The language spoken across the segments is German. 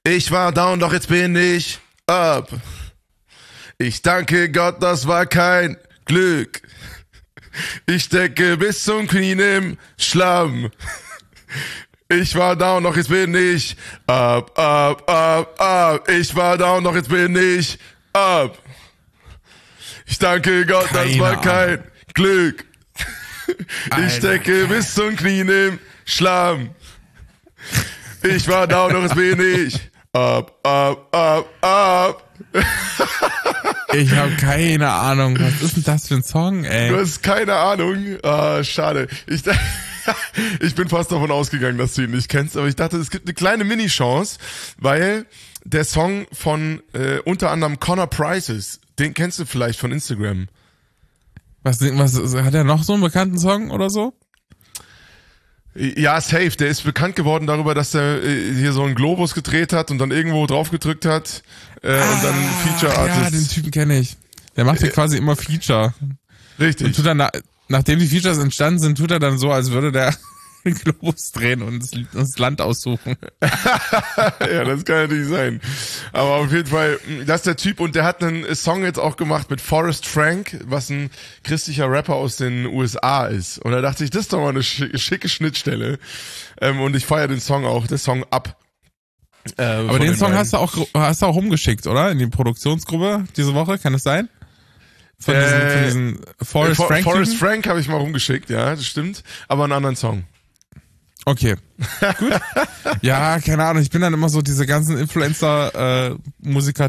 Ich war down, doch jetzt bin ich up. Ich danke Gott, das war kein Glück. Ich stecke bis zum Knien im Schlamm. Ich war down, doch jetzt bin ich up, up, up, up. Ich war down, doch jetzt bin ich up. Ich danke Gott, das war kein Glück. Ich stecke bis zum Knien im Schlamm. Ich war down, doch jetzt bin ich up, up, up, up. Ich habe keine Ahnung, was ist denn das für ein Song, ey? Du hast keine Ahnung. Ah, schade. Ich bin fast davon ausgegangen, dass du ihn nicht kennst, aber ich dachte, es gibt eine kleine Mini-Chance, weil der Song von unter anderem Connor Price ist. Den kennst du vielleicht von Instagram. Was hat er noch so einen bekannten Song oder so? Ja, safe. Der ist bekannt geworden darüber, dass er hier so einen Globus gedreht hat und dann irgendwo drauf gedrückt hat und dann Feature Artist. Ja, den Typen kenne ich. Der macht ja quasi immer Feature. Richtig. Und tut dann, nachdem die Features entstanden sind, tut er dann so, als würde der den Globus drehen und das Land aussuchen. Ja, das kann natürlich sein. Aber auf jeden Fall, das ist der Typ und der hat einen Song jetzt auch gemacht mit Forrest Frank, was ein christlicher Rapper aus den USA ist. Und da dachte ich, das ist doch mal eine schicke Schnittstelle. Und ich feiere den Song auch, der Song Up. Aber den Song hast du auch rumgeschickt, oder? In die Produktionsgruppe diese Woche, kann es sein? Von diesen Forrest Frank. Forrest Frank habe ich mal rumgeschickt, ja, das stimmt. Aber einen anderen Song. Okay, gut. Ja, keine Ahnung, ich bin dann immer so, diese ganzen Influencer-Musiker,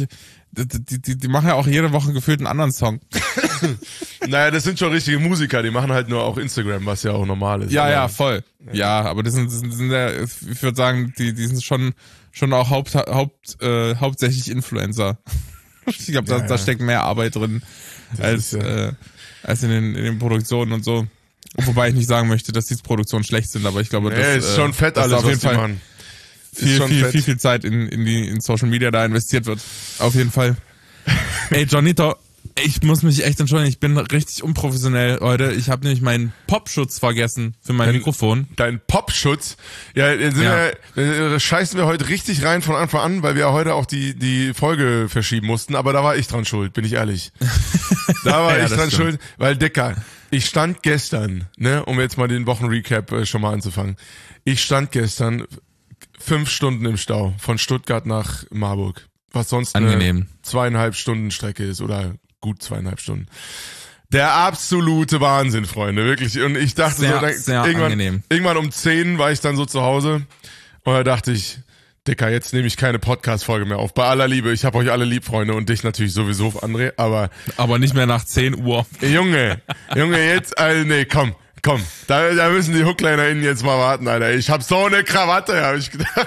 die machen ja auch jede Woche gefühlt einen anderen Song. Naja, das sind schon richtige Musiker, die machen halt nur auch Instagram, was ja auch normal ist. Ja, voll. Ja, aber das sind ja, ich würde sagen, die sind schon auch hauptsächlich Influencer. Ich glaube, da steckt mehr Arbeit drin als in den Produktionen und so. Wobei ich nicht sagen möchte, dass diese Produktionen schlecht sind, aber ich glaube, das ist schon fett alles, auf jeden was die Fall machen. viel Zeit in Social Media da investiert wird. Auf jeden Fall. Ey, Johnito, ich muss mich echt entschuldigen, ich bin richtig unprofessionell heute. Ich habe nämlich meinen Popschutz vergessen für mein Mikrofon. Dein Popschutz? Ja, scheißen wir heute richtig rein von Anfang an, weil wir ja heute auch die Folge verschieben mussten, aber da war ich dran schuld, bin ich ehrlich. Da war ich dran schuld, weil Dicker, ich stand gestern, ne, um jetzt mal den Wochenrecap schon mal anzufangen. Ich stand gestern 5 Stunden im Stau von Stuttgart nach Marburg, was sonst angenehm. Eine 2,5 Stunden Strecke ist oder gut 2,5 Stunden. Der absolute Wahnsinn, Freunde, wirklich. Und ich dachte sehr irgendwann um 10 war ich dann so zu Hause und da dachte ich, Dicker, jetzt nehme ich keine Podcast-Folge mehr auf. Bei aller Liebe, ich habe euch alle lieb, Freunde, und dich natürlich sowieso, André, aber nicht mehr nach 10 Uhr. Junge, jetzt, nee, komm. Da müssen die HooklinerInnen jetzt mal warten, Alter. Ich hab so eine Krawatte, habe ich gedacht.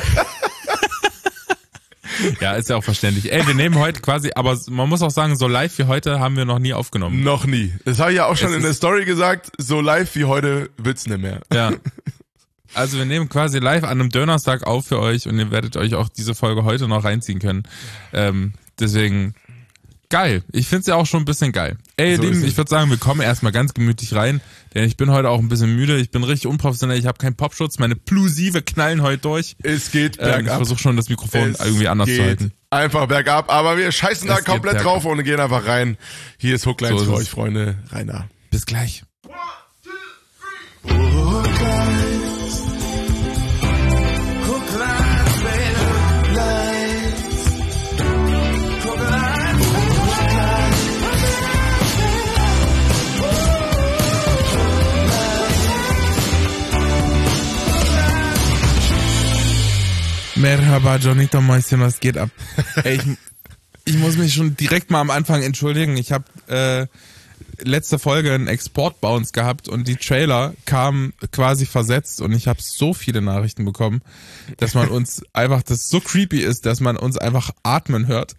Ja, ist ja auch verständlich. Ey, wir nehmen heute quasi, aber man muss auch sagen, so live wie heute haben wir noch nie aufgenommen. Noch nie. Das habe ich ja auch schon in der Story gesagt, so live wie heute wird's nicht mehr. Ja. Also wir nehmen quasi live an einem Donnerstag auf für euch und ihr werdet euch auch diese Folge heute noch reinziehen können. Deswegen geil. Ich find's ja auch schon ein bisschen geil. Ey, so Lieben, ich würde sagen, wir kommen erstmal ganz gemütlich rein, denn ich bin heute auch ein bisschen müde. Ich bin richtig unprofessionell. Ich habe keinen Popschutz. Meine Plosive knallen heute durch. Es geht bergab. Ich versuche schon, das Mikrofon irgendwie anders zu halten. Einfach bergab, aber wir scheißen da komplett drauf und gehen einfach rein. Hier ist Hooklines für euch, Freunde. Rainer. Bis gleich. 1, 2, 3. Hooklines, baby. Merhaba, Johnito Mäuschen, was geht ab? Ey, ich muss mich schon direkt mal am Anfang entschuldigen. Ich habe letzte Folge einen Export-Bounce gehabt und die Trailer kamen quasi versetzt und ich habe so viele Nachrichten bekommen, dass man uns einfach, das so creepy ist, dass man uns einfach atmen hört.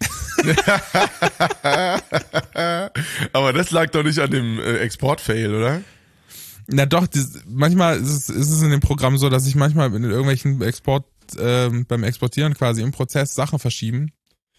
Aber das lag doch nicht an dem Export-Fail, oder? Na doch, manchmal ist es in dem Programm so, dass sich manchmal in irgendwelchen beim Exportieren quasi im Prozess Sachen verschieben,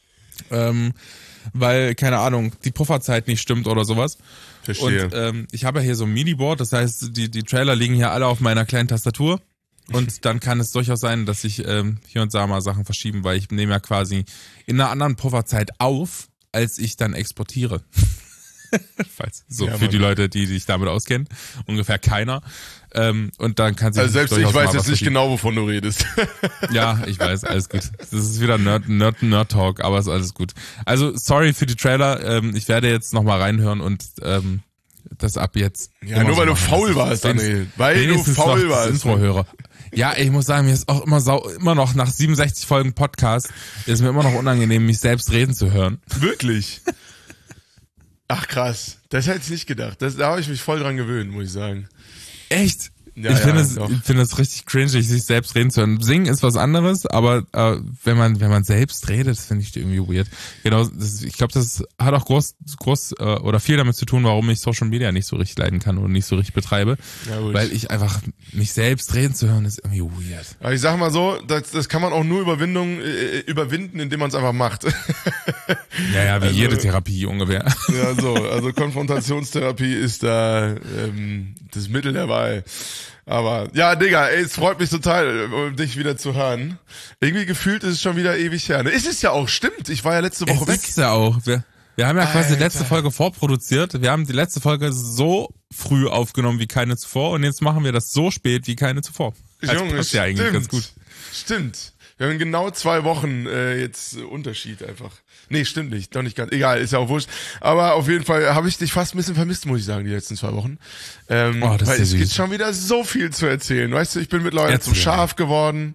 weil, keine Ahnung, die Pufferzeit nicht stimmt oder sowas. Verstehe. Und ich habe ja hier so ein MIDI-Board, das heißt, die Trailer liegen hier alle auf meiner kleinen Tastatur Und dann kann es durchaus sein, dass sich hier und da mal Sachen verschieben, weil ich nehme ja quasi in einer anderen Pufferzeit auf, als ich dann exportiere. Falls. So, Ja, für Mann. die Leute, die sich damit auskennen. Ungefähr keiner. Und dann kann sich Also selbst ich durchaus weiß mal jetzt was nicht verschieben. genau, wovon du redest. Ja, ich weiß, alles gut. Das ist wieder Nerd-Talk, aber ist alles gut. Also, sorry für die Trailer. Ich werde jetzt nochmal reinhören und das ab jetzt. Ja, immer nur so weil du machen. faul warst, Daniel. Weil du Wenigstens noch faul das warst. Intro höre. Ja, ich muss sagen, mir ist auch immer noch nach 67 Folgen Podcast, ist mir immer noch unangenehm, mich selbst reden zu hören. Wirklich? Ach krass, das hätte ich nicht gedacht. Da habe ich mich voll dran gewöhnt, muss ich sagen. Echt? Ja, ich finde ja, es, doch. ich finde es richtig cringy, sich selbst reden zu hören. Singen ist was anderes, aber wenn man selbst redet, das finde ich irgendwie weird. Genau, ich glaube, das hat auch groß oder viel damit zu tun, warum ich Social Media nicht so richtig leiden kann und nicht so richtig betreibe. Ja, gut. Weil ich einfach mich selbst reden zu hören, ist irgendwie weird. Aber ich sag mal so, das kann man auch nur überwinden, indem man es einfach macht. Ja, wie Also- jede Therapie ungefähr. Ja, so, also Konfrontationstherapie ist da das Mittel der Wahl. Aber ja, Digga, ey, es freut mich total, dich wieder zu hören. Irgendwie gefühlt ist es schon wieder ewig her. Ne? Ist es ja auch, stimmt. Ich war ja letzte Woche Es weg. ist ja auch. Wir haben ja quasi die Alter. letzte Folge vorproduziert. Wir haben die letzte Folge so früh aufgenommen wie keine zuvor und jetzt machen wir das so spät wie keine zuvor. Also Junge, passt ja eigentlich ganz gut. Stimmt. Wir haben genau 2 Wochen jetzt Unterschied einfach. Nee, stimmt nicht. Doch nicht ganz. Egal, ist ja auch wurscht. Aber auf jeden Fall habe ich dich fast ein bisschen vermisst, muss ich sagen, die letzten 2 Wochen. Oh, das ist weil ja es gibt süß. schon wieder so viel zu erzählen. Weißt du, ich bin mittlerweile Erzähl. zum Schaf geworden.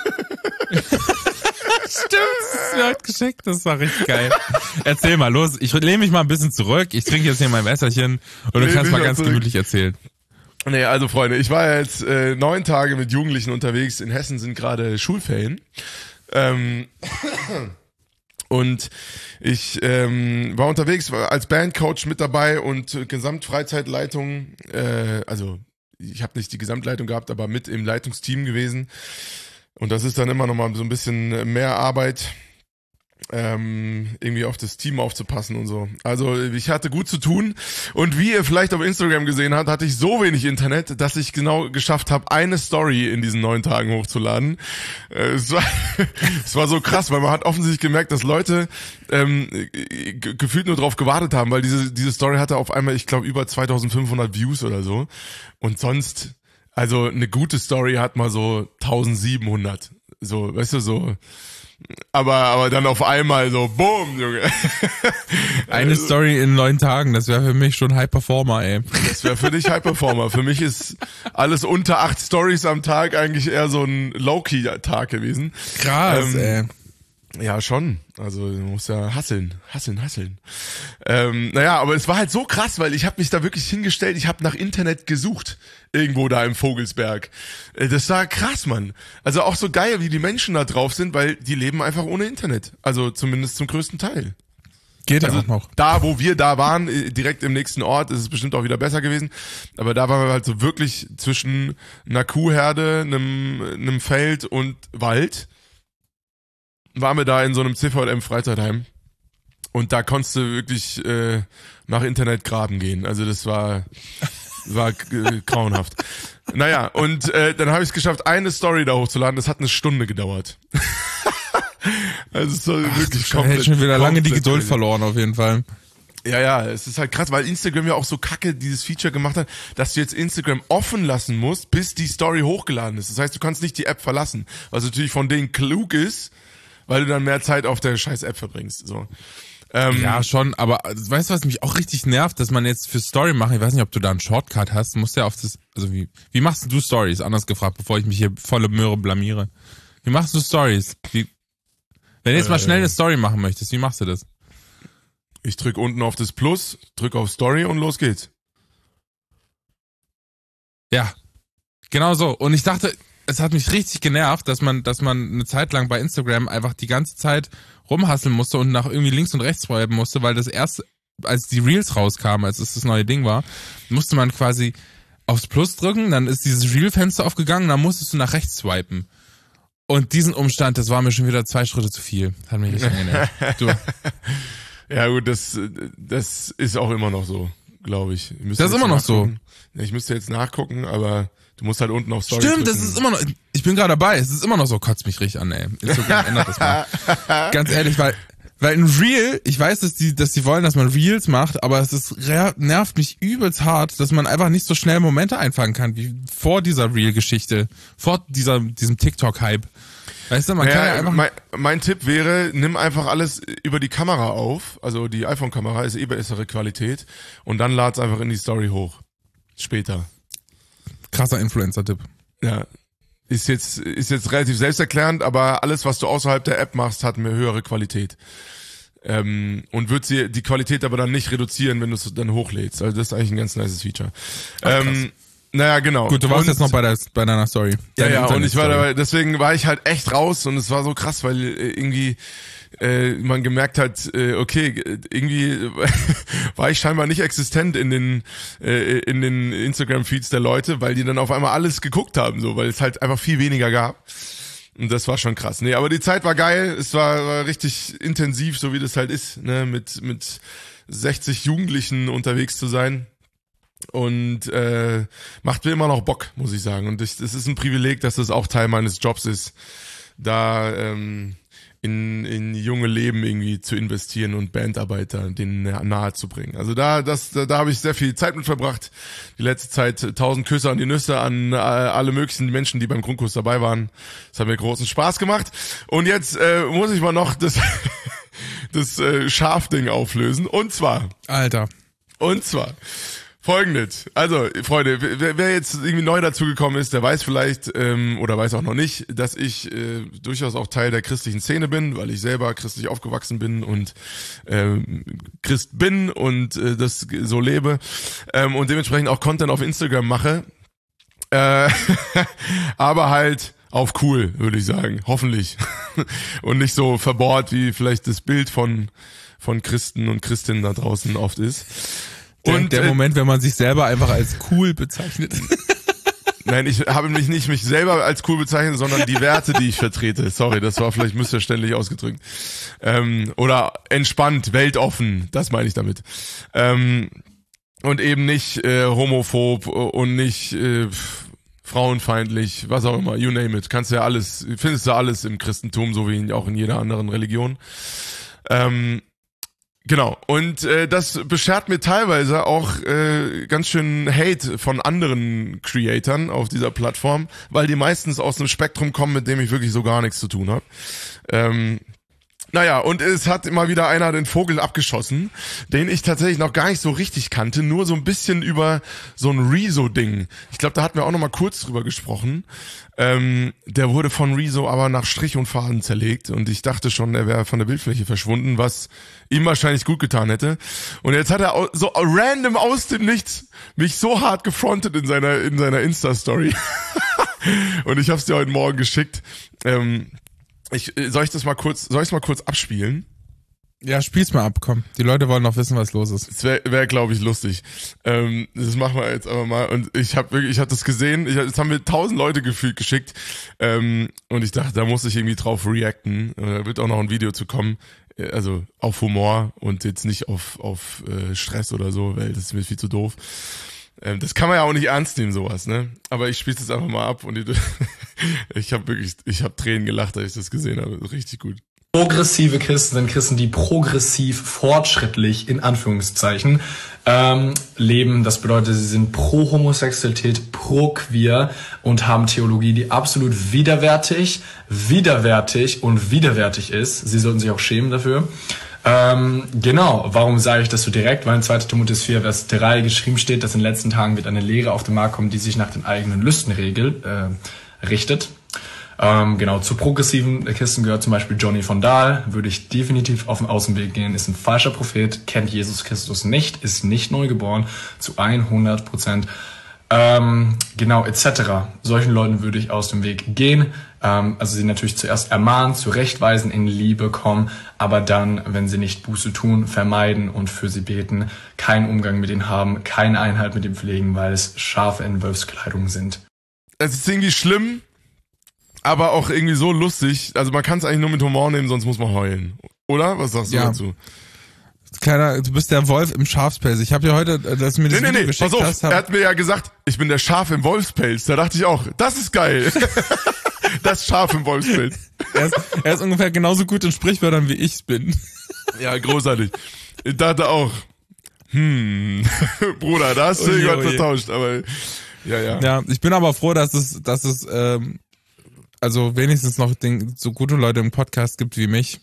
Stimmt, das ist mir heute geschickt. Das war richtig geil. Erzähl mal, los. Ich lehne mich mal ein bisschen zurück. Ich trinke jetzt hier mein Wässerchen und du Lehn kannst dich mal mal ganz zurück. gemütlich erzählen. Nee, also Freunde, ich war ja jetzt 9 Tage mit Jugendlichen unterwegs. In Hessen sind gerade Schulferien. Und ich war unterwegs, war als Bandcoach mit dabei und Gesamtfreizeitleitung, also ich habe nicht die Gesamtleitung gehabt, aber mit im Leitungsteam gewesen. Und das ist dann immer noch mal so ein bisschen mehr Arbeit, irgendwie auf das Team aufzupassen und so. Also ich hatte gut zu tun und wie ihr vielleicht auf Instagram gesehen habt, hatte ich so wenig Internet, dass ich genau geschafft habe, eine Story in diesen 9 Tagen hochzuladen. Es war so krass, weil man hat offensichtlich gemerkt, dass Leute gefühlt nur drauf gewartet haben, weil diese Story hatte auf einmal, ich glaube, über 2500 Views oder so und sonst, also eine gute Story hat mal so 1700, so, weißt du, so. Aber dann auf einmal so, boom, Junge. Eine Story in 9 Tagen, das wäre für mich schon High Performer, ey. Das wäre für dich High Performer. Für mich ist alles unter 8 Stories am Tag eigentlich eher so ein Low-Key-Tag gewesen. Krass, ey. Ja, schon. Also du musst ja hasseln. Naja, aber es war halt so krass, weil ich habe mich da wirklich hingestellt, ich habe nach Internet gesucht, irgendwo da im Vogelsberg. Das war krass, Mann. Also auch so geil, wie die Menschen da drauf sind, weil die leben einfach ohne Internet. Also zumindest zum größten Teil. Geht Also ja auch noch. da, wo wir da waren, direkt im nächsten Ort, ist es bestimmt auch wieder besser gewesen. Aber da waren wir halt so wirklich zwischen einer Kuhherde, einem Feld und Wald. Waren wir da in so einem CVM-Freizeitheim. Und da konntest du wirklich nach Internet graben gehen. Also das war grauenhaft. Naja, und dann habe ich es geschafft, eine Story da hochzuladen. Das hat 1 Stunde gedauert. Also es war wirklich Ich hätte schon wieder lange die komplett Geduld crazy. verloren, auf jeden Fall. Ja, es ist halt krass, weil Instagram ja auch so kacke dieses Feature gemacht hat, dass du jetzt Instagram offen lassen musst, bis die Story hochgeladen ist. Das heißt, du kannst nicht die App verlassen, was natürlich von denen klug ist, weil du dann mehr Zeit auf der scheiß App verbringst. So. Ja, schon, aber weißt du, was mich auch richtig nervt, dass man jetzt für Story machen, ich weiß nicht, ob du da einen Shortcut hast, musst ja auf das, also wie machst du Stories? Anders gefragt, bevor ich mich hier volle Möhre blamiere. Wie machst du Stories? Wenn du jetzt mal schnell eine Story machen möchtest, wie machst du das? Ich drück unten auf das Plus, drück auf Story und los geht's. Ja, genau so. Und ich dachte, es hat mich richtig genervt, dass man eine Zeit lang bei Instagram einfach die ganze Zeit rumhasseln musste und nach irgendwie links und rechts swipen musste, weil das erst, als die Reels rauskamen, als es das neue Ding war, musste man quasi aufs Plus drücken, dann ist dieses Reel-Fenster aufgegangen, dann musstest du nach rechts swipen. Und diesen Umstand, das war mir schon wieder 2 Schritte zu viel. Hat mich richtig angenervt. Du, Ja gut, das ist auch immer noch so. glaube ich. Das ist immer noch so. Ja, ich müsste jetzt nachgucken, aber du musst halt unten auf Story Stimmt, drücken. das ist immer noch, ich bin gerade dabei, es ist immer noch so, kotzt mich richtig an, ey. Instagram ändert das mal. Ganz ehrlich, weil ein Reel, ich weiß, dass die wollen, dass man Reels macht, aber nervt mich übelst hart, dass man einfach nicht so schnell Momente einfangen kann, wie vor dieser Reel-Geschichte, vor diesem TikTok-Hype. Weißt du, man kann ja einfach... Mein Tipp wäre, nimm einfach alles über die Kamera auf, also die iPhone-Kamera ist bessere Qualität und dann lad's einfach in die Story hoch. Später. Krasser Influencer-Tipp. Ja. Ist jetzt relativ selbsterklärend, aber alles, was du außerhalb der App machst, hat eine höhere Qualität. Und wird die Qualität aber dann nicht reduzieren, wenn du es dann hochlädst. Also das ist eigentlich ein ganz nices Feature. Naja, genau. Gut, du warst jetzt noch bei deiner Story. Ja, und ich war dabei, deswegen war ich halt echt raus und es war so krass, weil irgendwie man gemerkt hat, okay, irgendwie war ich scheinbar nicht existent in den Instagram-Feeds der Leute, weil die dann auf einmal alles geguckt haben, so, weil es halt einfach viel weniger gab. Und das war schon krass. Nee, aber die Zeit war geil, es war richtig intensiv, so wie das halt ist, ne, mit 60 Jugendlichen unterwegs zu sein. Und macht mir immer noch Bock, muss ich sagen. Und es ist ein Privileg, dass das auch Teil meines Jobs ist, da in junge Leben irgendwie zu investieren und Bandarbeiter denen nahe zu bringen. Also da habe ich sehr viel Zeit mit verbracht. Die letzte Zeit 1000 Küsse an die Nüsse an alle möglichen Menschen, die beim Grundkurs dabei waren. Das hat mir großen Spaß gemacht. Und jetzt muss ich mal noch das Schafding auflösen. Und zwar Folgendes, also Freunde, wer jetzt irgendwie neu dazugekommen ist, der weiß vielleicht oder weiß auch noch nicht, dass ich durchaus auch Teil der christlichen Szene bin, weil ich selber christlich aufgewachsen bin und Christ bin und das so lebe und dementsprechend auch Content auf Instagram mache, aber halt auf cool, würde ich sagen, hoffentlich und nicht so verbohrt, wie vielleicht das Bild von Christen und Christinnen da draußen oft ist. Und der Moment, wenn man sich selber einfach als cool bezeichnet. Nein, ich habe mich selber als cool bezeichnet, sondern die Werte, die ich vertrete. Sorry, das war vielleicht missverständlich ausgedrückt. Oder entspannt, weltoffen, das meine ich damit. Und eben nicht homophob und nicht frauenfeindlich, was auch immer, you name it. Findest du alles im Christentum, so wie auch in jeder anderen Religion. Genau, und das beschert mir teilweise auch ganz schön Hate von anderen Creatoren auf dieser Plattform, weil die meistens aus einem Spektrum kommen, mit dem ich wirklich so gar nichts zu tun habe. Naja, und es hat immer wieder einer den Vogel abgeschossen, den ich tatsächlich noch gar nicht so richtig kannte, nur so ein bisschen über so ein Rezo-Ding. Ich glaube, da hatten wir auch noch mal kurz drüber gesprochen. Der wurde von Rezo aber nach Strich und Faden zerlegt und ich dachte schon, er wäre von der Bildfläche verschwunden, was ihm wahrscheinlich gut getan hätte. Und jetzt hat er so random aus dem Nichts mich so hart gefrontet in seiner Insta-Story. Und ich habe es dir heute Morgen geschickt. Soll ich mal kurz abspielen? Ja, spiel's mal ab, komm. Die Leute wollen noch wissen, was los ist. Das wär glaube ich, lustig. Das machen wir jetzt aber mal. Und ich hab das gesehen. Jetzt haben wir 1000 Leute gefühlt geschickt. Und ich dachte, da muss ich irgendwie drauf reacten. Da wird auch noch ein Video zu kommen. Also auf Humor und jetzt nicht auf Stress oder so, weil das ist mir viel zu doof. Das kann man ja auch nicht ernst nehmen, sowas, ne? Aber ich spiel's jetzt einfach mal ab und ich habe Tränen gelacht, als ich das gesehen habe. Richtig gut. Progressive Christen sind Christen, die progressiv, fortschrittlich, in Anführungszeichen, leben. Das bedeutet, sie sind pro Homosexualität, pro Queer und haben Theologie, die absolut widerwärtig ist. Sie sollten sich auch schämen dafür. Genau, warum sage ich das so direkt? Weil in 2. Timotheus 4, Vers 3 geschrieben steht, dass in den letzten Tagen wird eine Lehre auf den Markt kommen, die sich nach den eigenen Lüsten richtet. Genau, zu progressiven Christen gehört zum Beispiel Johnny von Dahl, würde ich definitiv auf den Außenweg gehen, ist ein falscher Prophet, kennt Jesus Christus nicht, ist nicht neu geboren, zu 100%. Genau, etc. Solchen Leuten würde ich aus dem Weg gehen. Also sie natürlich zuerst ermahnen, zurechtweisen, in Liebe kommen, aber dann, wenn sie nicht Buße tun, vermeiden und für sie beten, keinen Umgang mit ihnen haben, keine Einheit mit ihm pflegen, weil es Schafe in Wolfskleidung sind. Es ist irgendwie schlimm, aber auch irgendwie so lustig. Also man kann es eigentlich nur mit Humor nehmen, sonst muss man heulen. Oder? Was sagst du dazu? du bist der Wolf im Schafspelz. Ich habe ja heute, dass du mir das Video geschickt pass auf, hast. er hat mir ja gesagt, ich bin der Schaf im Wolfspelz. Da dachte ich auch, das ist geil. Das Schaf im Wolfspelz. Er ist ungefähr genauso gut in Sprichwörtern, wie ich bin. Ja, großartig. Ich dachte auch, Bruder, da hast du irgendwas vertauscht, aber ja. Ja, ich bin aber froh, dass es also wenigstens noch so gute Leute im Podcast gibt wie mich.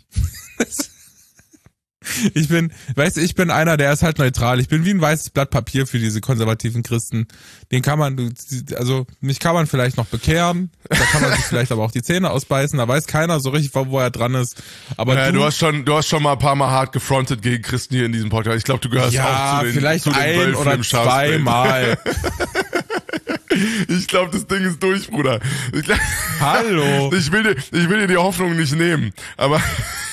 Ich bin einer, der ist halt neutral. Ich bin wie ein weißes Blatt Papier für diese konservativen Christen. Mich kann man vielleicht noch bekehren. Da kann man sich vielleicht aber auch die Zähne ausbeißen. Da weiß keiner so richtig, wo er dran ist. Aber ja, du hast schon mal ein paar Mal hart gefrontet gegen Christen hier in diesem Podcast. Ich glaube, du gehörst auch zu den vielleicht zu den ein Wölfen oder im Schafspelz. zweimal. Ich glaube, das Ding ist durch, Bruder. Hallo. Ich will dir die Hoffnung nicht nehmen, aber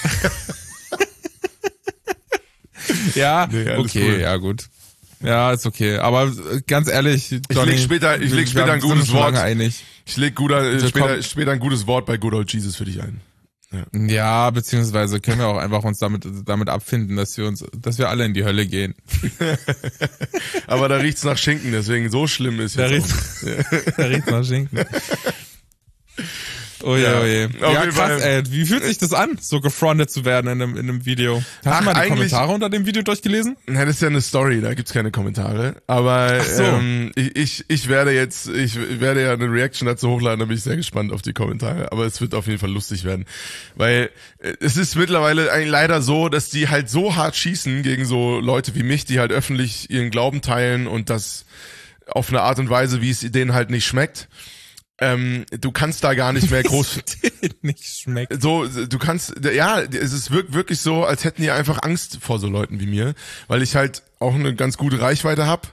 Ja, nee, alles okay, cool. Ja gut. Ja, ist okay. Aber ganz ehrlich, Johnny, ich leg später ein gutes Wort. Einig. Ich leg später ein gutes Wort bei Good Old Jesus für dich ein. Ja, beziehungsweise können wir auch einfach uns damit abfinden, dass wir alle in die Hölle gehen. Aber da riecht's nach Schinken, deswegen so schlimm ist Da jetzt riecht's nach Schinken. Oh je, Ja. oh je. Auf Ja, jeden krass, Fall. ey. Wie fühlt sich das an, so gefrontet zu werden in einem Video? Hast du mal die eigentlich- Kommentare unter dem Video durchgelesen? Ja, das ist ja eine Story, da gibt's keine Kommentare. Aber so. ich werde ja eine Reaction dazu hochladen, da bin ich sehr gespannt auf die Kommentare. Aber es wird auf jeden Fall lustig werden. Weil es ist mittlerweile eigentlich leider so, dass die halt so hart schießen gegen so Leute wie mich, die halt öffentlich ihren Glauben teilen und das auf eine Art und Weise, wie es denen halt nicht schmeckt. Du kannst da gar nicht mehr groß... Nicht schmeckt. So, du kannst, ja, es ist wirklich so, als hätten die einfach Angst vor so Leuten wie mir, weil ich halt auch eine ganz gute Reichweite habe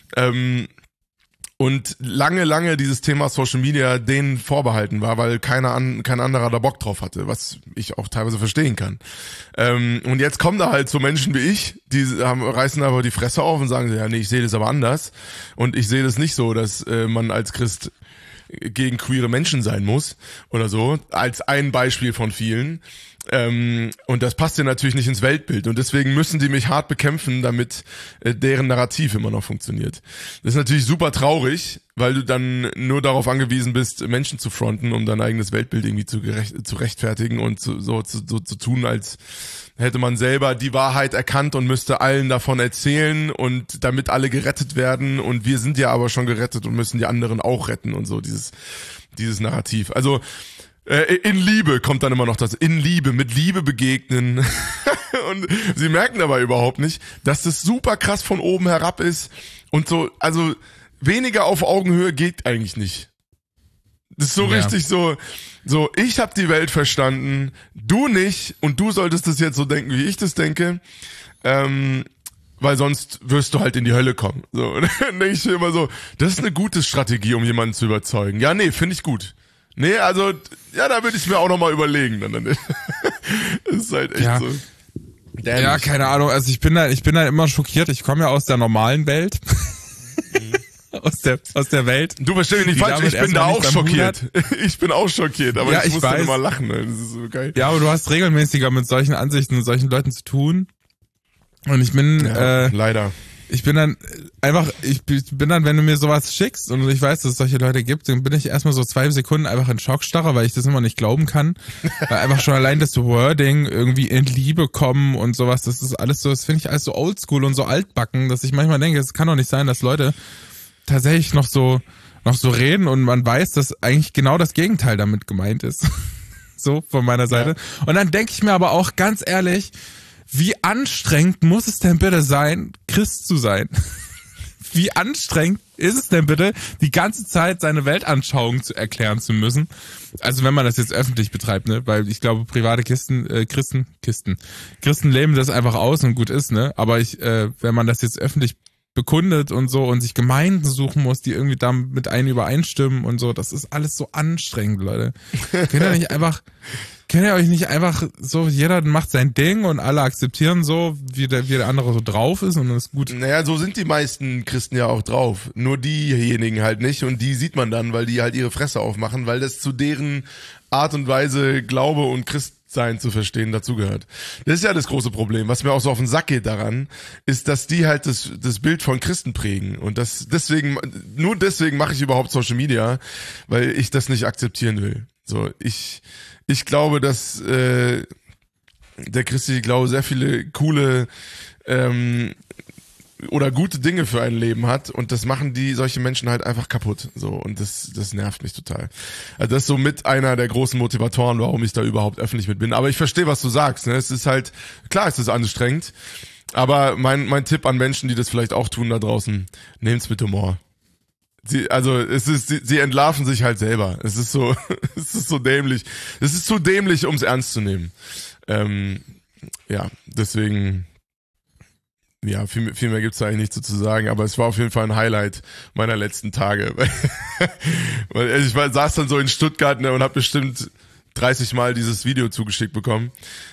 und lange dieses Thema Social Media denen vorbehalten war, weil kein anderer da Bock drauf hatte, was ich auch teilweise verstehen kann. Und jetzt kommen da halt so Menschen wie ich, die reißen aber die Fresse auf und sagen so, ja, nee, ich sehe das aber anders und ich sehe das nicht so, dass man als Christ gegen queere Menschen sein muss oder so, als ein Beispiel von vielen. Und das passt ja natürlich nicht ins Weltbild und deswegen müssen die mich hart bekämpfen, damit deren Narrativ immer noch funktioniert. Das ist natürlich super traurig, weil du dann nur darauf angewiesen bist, Menschen zu fronten, um dein eigenes Weltbild irgendwie zu rechtfertigen und so zu tun, als hätte man selber die Wahrheit erkannt und müsste allen davon erzählen und damit alle gerettet werden und wir sind ja aber schon gerettet und müssen die anderen auch retten und so, dieses Narrativ. Also in Liebe kommt dann immer noch das, in Liebe, mit Liebe begegnen und sie merken aber überhaupt nicht, dass das super krass von oben herab ist und so, also weniger auf Augenhöhe geht eigentlich nicht. Das ist so Ja. richtig so, ich habe die Welt verstanden, du nicht und du solltest das jetzt so denken, wie ich das denke, weil sonst wirst du halt in die Hölle kommen. So, und dann denke ich mir immer so, das ist eine gute Strategie, um jemanden zu überzeugen. Ja, nee, finde ich gut. Nee, also, ja, da würde ich mir auch nochmal überlegen. Dann. Das ist halt echt Ja. so. Ja, keine Ahnung. Also ich bin da immer schockiert. Ich komme ja aus der normalen Welt. aus der Welt. Du verstehst mich nicht Die falsch, damit ich bin da erstmal auch nichts am Hut schockiert. Ich bin auch schockiert, aber Ja, ich ich muss dann weiß. immer lachen. Das ist so geil. Ja, aber du hast regelmäßiger mit solchen Ansichten und solchen Leuten zu tun. Und ich bin, Ja, leider. ich bin dann, wenn du mir sowas schickst und ich weiß, dass es solche Leute gibt, dann bin ich erstmal so 2 Sekunden einfach in Schockstarre, weil ich das immer nicht glauben kann. Weil einfach schon allein das Wording irgendwie in Liebe kommen und sowas, das ist alles so, das finde ich alles so oldschool und so altbacken, dass ich manchmal denke, es kann doch nicht sein, dass Leute tatsächlich noch so reden und man weiß, dass eigentlich genau das Gegenteil damit gemeint ist. So, von meiner Seite. Ja. Und dann denke ich mir aber auch ganz ehrlich, wie anstrengend muss es denn bitte sein, Christ zu sein? Wie anstrengend ist es denn bitte, die ganze Zeit seine Weltanschauung zu erklären zu müssen? Also wenn man das jetzt öffentlich betreibt, ne? Weil ich glaube, private Christen leben das einfach aus und gut ist, ne? Aber wenn man das jetzt öffentlich bekundet und so und sich Gemeinden suchen muss, die irgendwie da mit einem übereinstimmen und so, das ist alles so anstrengend, Leute. Könnt ihr euch nicht einfach so, jeder macht sein Ding und alle akzeptieren so, wie der andere so drauf ist und das ist gut. Naja, so sind die meisten Christen ja auch drauf. Nur diejenigen halt nicht und die sieht man dann, weil die halt ihre Fresse aufmachen, weil das zu deren Art und Weise Glaube und Christsein zu verstehen dazugehört. Das ist ja das große Problem. Was mir auch so auf den Sack geht daran, ist, dass die halt das Bild von Christen prägen. Und nur deswegen mache ich überhaupt Social Media, weil ich das nicht akzeptieren will. So, ich glaube, dass der christliche Glaube sehr viele coole oder gute Dinge für ein Leben hat und das machen solche Menschen halt einfach kaputt. So, und das nervt mich total. Also das ist so mit einer der großen Motivatoren, warum ich da überhaupt öffentlich mit bin. Aber ich verstehe, was du sagst. Ne? Es ist halt, klar, es ist anstrengend, aber mein Tipp an Menschen, die das vielleicht auch tun da draußen, nehmt's mit Humor. Sie entlarven sich halt selber. Es ist so dämlich. Es ist zu dämlich, um es ernst zu nehmen. Ja, deswegen, ja, viel mehr gibt's da eigentlich nicht so zu sagen, aber es war auf jeden Fall ein Highlight meiner letzten Tage. Weil ich saß dann so in Stuttgart, ne, und habe bestimmt 30 Mal dieses Video zugeschickt bekommen.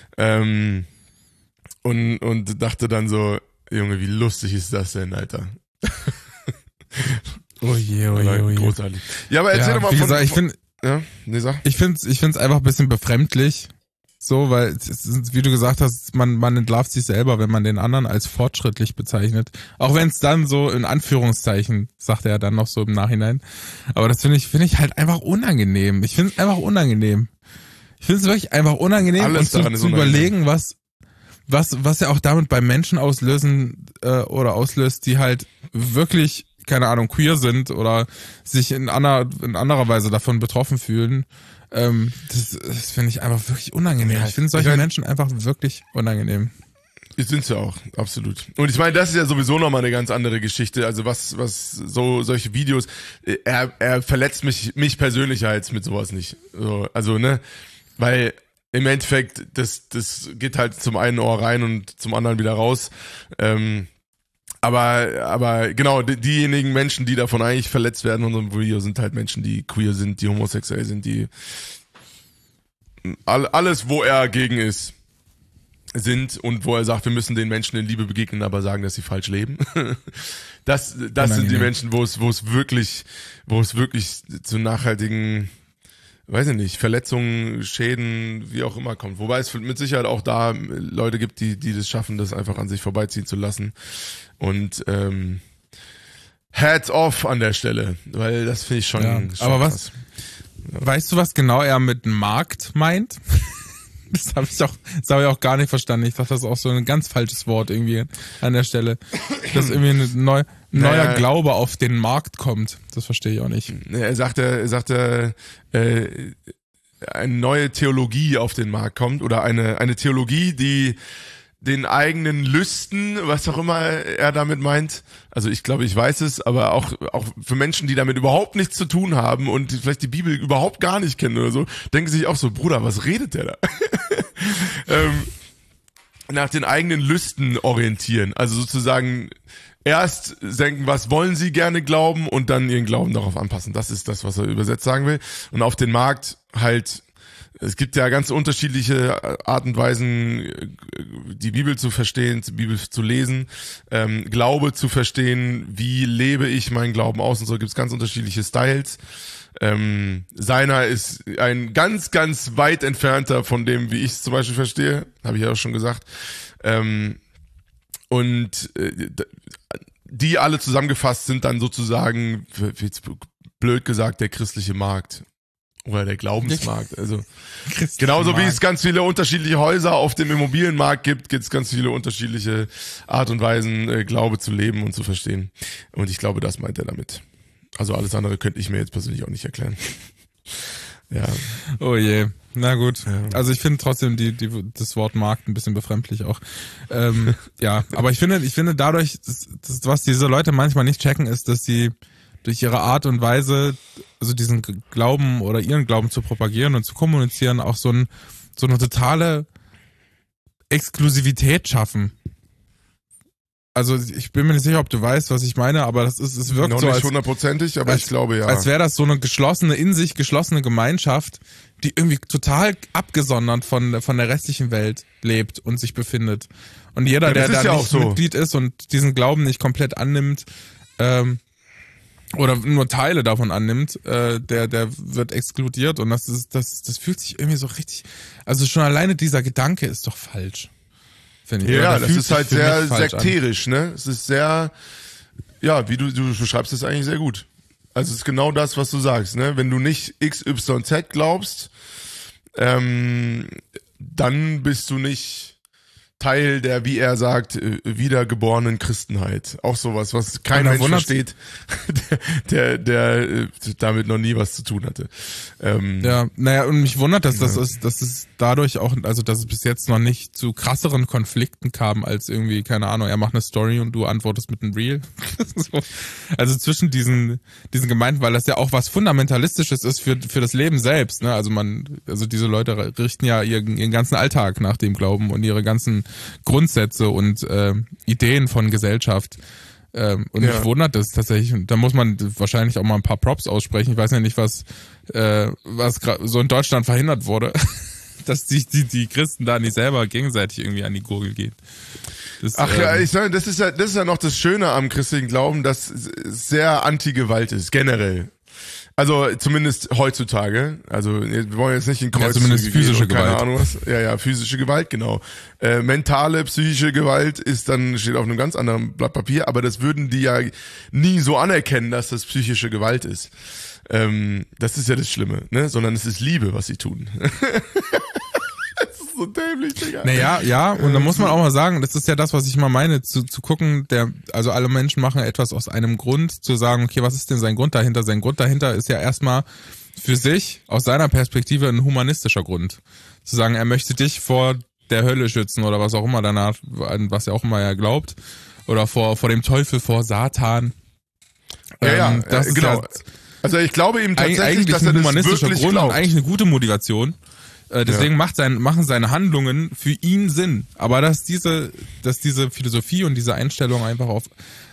Und dachte dann so, Junge, wie lustig ist das denn, Alter? Oh je. Großartig. Ja, aber erzähl doch mal wie von... gesagt, ich find's einfach ein bisschen befremdlich. So, weil, wie du gesagt hast, man entlarvt sich selber, wenn man den anderen als fortschrittlich bezeichnet. Auch wenn es dann so in Anführungszeichen, sagt er dann noch so im Nachhinein. Aber das finde ich halt einfach unangenehm. Ich finde es einfach unangenehm. Ich finde es wirklich einfach unangenehm, Alles und zu überlegen, was ja auch damit bei Menschen auslöst, die halt wirklich, keine Ahnung, queer sind oder sich in anderer Weise davon betroffen fühlen. Das finde ich einfach wirklich unangenehm. Ja, ich finde solche Menschen einfach wirklich unangenehm. Sind sie auch, absolut. Und ich meine, das ist ja sowieso nochmal eine ganz andere Geschichte. Also was solche Videos, er verletzt mich persönlich ja jetzt mit sowas nicht. So, also, ne, weil im Endeffekt, das geht halt zum einen Ohr rein und zum anderen wieder raus. Aber genau, diejenigen Menschen, die davon eigentlich verletzt werden in unserem Video, sind halt Menschen, die queer sind, die homosexuell sind, die alles, wo er gegen sind und wo er sagt, wir müssen den Menschen in Liebe begegnen, aber sagen, dass sie falsch leben. Das sind die Menschen, wo es wirklich zu nachhaltigen, weiß ich nicht, Verletzungen, Schäden, wie auch immer kommt. Wobei es mit Sicherheit auch da Leute gibt, die das schaffen, das einfach an sich vorbeiziehen zu lassen. Und Hats off an der Stelle, weil das finde ich schon. Ja, aber krass. Weißt du, was genau er mit Markt meint? Das habe ich auch gar nicht verstanden. Ich dachte, das ist auch so ein ganz falsches Wort irgendwie an der Stelle. Dass irgendwie ein neuer Glaube auf den Markt kommt. Das verstehe ich auch nicht. Er sagte, eine neue Theologie auf den Markt kommt oder eine Theologie, die den eigenen Lüsten, was auch immer er damit meint. Also ich glaube, ich weiß es, aber auch für Menschen, die damit überhaupt nichts zu tun haben und vielleicht die Bibel überhaupt gar nicht kennen oder so, denken sich auch so, Bruder, was redet der da? Nach den eigenen Lüsten orientieren. Also sozusagen erst denken, was wollen sie gerne glauben und dann ihren Glauben darauf anpassen. Das ist das, was er übersetzt sagen will. Und auf den Markt halt, es gibt ja ganz unterschiedliche Art und Weisen, die Bibel zu verstehen, die Bibel zu lesen, Glaube zu verstehen, wie lebe ich meinen Glauben aus und so, gibt's ganz unterschiedliche Styles. Seiner ist ein ganz, ganz weit entfernter von dem, wie ich es zum Beispiel verstehe, habe ich ja auch schon gesagt. Die alle zusammengefasst sind dann sozusagen, blöd gesagt, der christliche Markt. Oder der Glaubensmarkt. Also genauso wie es ganz viele unterschiedliche Häuser auf dem Immobilienmarkt gibt es ganz viele unterschiedliche Art und Weisen, Glaube zu leben und zu verstehen. Und ich glaube, das meint er damit. Also alles andere könnte ich mir jetzt persönlich auch nicht erklären. Ja. Oh je. Na gut. Ja. Also ich finde trotzdem das Wort Markt ein bisschen befremdlich auch. Ja, aber ich finde dadurch, was diese Leute manchmal nicht checken, ist, dass sie durch ihre Art und Weise, also diesen Glauben oder ihren Glauben zu propagieren und zu kommunizieren, auch so eine totale Exklusivität schaffen. Also ich bin mir nicht sicher, ob du weißt, was ich meine, aber es wirkt noch so, nicht hundertprozentig, aber ich glaube ja. Als wäre das so eine in sich geschlossene Gemeinschaft, die irgendwie total abgesondert von der restlichen Welt lebt und sich befindet. Und jeder, der da nicht Mitglied ist und diesen Glauben nicht komplett annimmt, oder nur Teile davon annimmt, der wird exkludiert und das fühlt sich irgendwie so richtig, also schon alleine dieser Gedanke ist doch falsch, finde ich. Ja, Oder das fühlt ist sich halt für sehr mich falsch an. sekterisch, ne? Es ist sehr, ja, wie du beschreibst es eigentlich sehr gut. Also es ist genau das, was du sagst, ne? Wenn du nicht XYZ glaubst, dann bist du nicht Teil der, wie er sagt, wiedergeborenen Christenheit. Auch sowas, was kein Mensch versteht, der damit noch nie was zu tun hatte. Ja, naja, und mich wundert, dass es dadurch auch, also dass es bis jetzt noch nicht zu krasseren Konflikten kam, als irgendwie, keine Ahnung, er macht eine Story und du antwortest mit einem Reel. So. Also zwischen diesen Gemeinden, weil das ja auch was Fundamentalistisches ist für das Leben selbst, ne? Also diese Leute richten ja ihren ganzen Alltag nach dem Glauben und ihre ganzen Grundsätze und Ideen von Gesellschaft. Und mich wundert das tatsächlich. Und da muss man wahrscheinlich auch mal ein paar Props aussprechen. Ich weiß ja nicht, was so in Deutschland verhindert wurde, dass die Christen da nicht selber gegenseitig irgendwie an die Gurgel gehen. Ich sage, das ist ja noch das Schöne am christlichen Glauben, dass es sehr Anti-Gewalt ist, generell. Also zumindest heutzutage. Also wir wollen jetzt nicht in Kreuz. Ja, zumindest physische Gewalt. Keine Ahnung was. Ja, physische Gewalt, genau. Mentale, psychische Gewalt steht auf einem ganz anderen Blatt Papier, aber das würden die ja nie so anerkennen, dass das psychische Gewalt ist. Das ist ja das Schlimme, ne? Sondern es ist Liebe, was sie tun. Das ist so dämlich, Digga. Naja, ja, und da muss man auch mal sagen, das ist ja das, was ich mal meine, zu gucken, also alle Menschen machen etwas aus einem Grund, zu sagen, okay, was ist denn sein Grund dahinter? Sein Grund dahinter ist ja erstmal für sich, aus seiner Perspektive, ein humanistischer Grund. Zu sagen, er möchte dich vor der Hölle schützen oder was auch immer danach, was er auch immer ja glaubt. Oder vor dem Teufel, vor Satan. Das genau. Also ich glaube ihm tatsächlich, eigentlich dass er ein das humanistischer wirklich Grund glaubt. und eigentlich eine gute Motivation. Deswegen machen seine Handlungen für ihn Sinn. Aber dass diese Philosophie und diese Einstellung einfach auf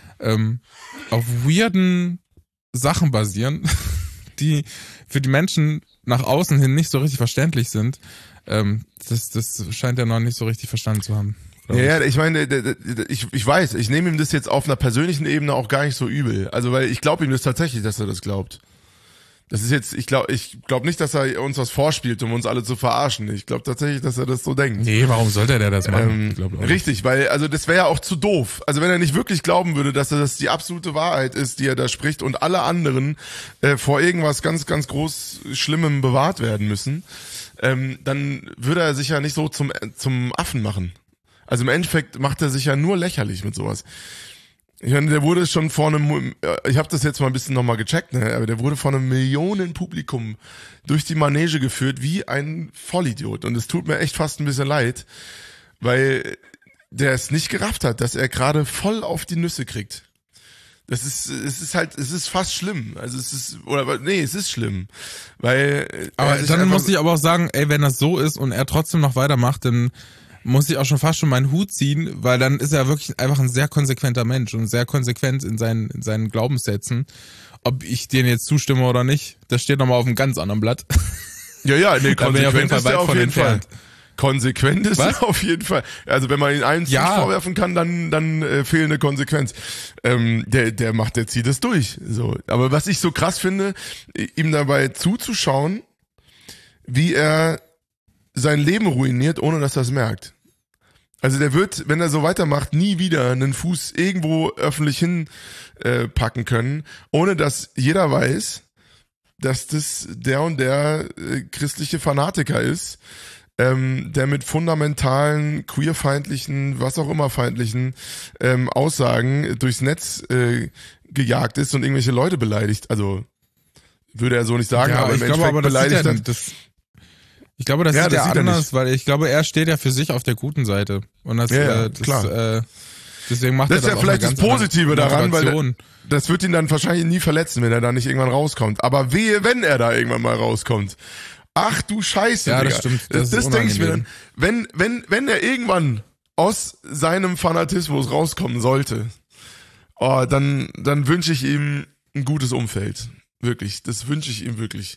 weirden Sachen basieren, die für die Menschen nach außen hin nicht so richtig verständlich sind, das scheint er noch nicht so richtig verstanden zu haben. Ja, ich meine, ich weiß, ich nehme ihm das jetzt auf einer persönlichen Ebene auch gar nicht so übel. Also, weil ich glaube ihm das tatsächlich, dass er das glaubt. Das ist jetzt, ich glaube nicht, dass er uns was vorspielt, um uns alle zu verarschen. Ich glaube tatsächlich, dass er das so denkt. Nee, warum sollte der das machen? Richtig, weil, also das wäre ja auch zu doof. Also wenn er nicht wirklich glauben würde, dass das die absolute Wahrheit ist, die er da spricht und alle anderen vor irgendwas ganz, ganz groß Schlimmem bewahrt werden müssen, dann würde er sich ja nicht so zum Affen machen. Also im Endeffekt macht er sich ja nur lächerlich mit sowas. Ich meine, der wurde schon vor einem, ich habe das jetzt mal ein bisschen nochmal gecheckt, ne, aber der wurde vor einem Millionenpublikum durch die Manege geführt wie ein Vollidiot. Und es tut mir echt fast ein bisschen leid, weil der es nicht gerafft hat, dass er gerade voll auf die Nüsse kriegt. Es ist fast schlimm. Also es ist schlimm. Weil. Aber dann muss ich aber auch sagen, ey, wenn das so ist und er trotzdem noch weitermacht, dann muss ich auch schon fast schon meinen Hut ziehen, weil dann ist er wirklich einfach ein sehr konsequenter Mensch und sehr konsequent in seinen Glaubenssätzen. Ob ich denen jetzt zustimme oder nicht, das steht nochmal auf einem ganz anderen Blatt. Ja, nee, konsequent ist er auf jeden Fall. Konsequent ist er auf jeden Fall. Also wenn man ihn eins nicht vorwerfen kann, dann fehlende Konsequenz. Der zieht es durch. So. Aber was ich so krass finde, ihm dabei zuzuschauen, wie er sein Leben ruiniert, ohne dass er es merkt. Also der wird, wenn er so weitermacht, nie wieder einen Fuß irgendwo öffentlich hinpacken können, ohne dass jeder weiß, dass das der und der christliche Fanatiker ist, der mit fundamentalen, queerfeindlichen, was auch immer feindlichen Aussagen durchs Netz gejagt ist und irgendwelche Leute beleidigt. Also würde er so nicht sagen, aber im Endeffekt beleidigt er. Ich glaube, das sieht er anders, weil ich glaube, er steht ja für sich auf der guten Seite. Und das, klar. Deswegen macht das er das ist ja vielleicht das Positive daran, weil das das wird ihn dann wahrscheinlich nie verletzen, wenn er da nicht irgendwann rauskommt. Aber wehe, wenn er da irgendwann mal rauskommt. Ach du Scheiße, ja, Digga. Das stimmt. Das denke ich mir dann. Wenn er irgendwann aus seinem Fanatismus rauskommen sollte, dann wünsche ich ihm ein gutes Umfeld. Wirklich. Das wünsche ich ihm wirklich.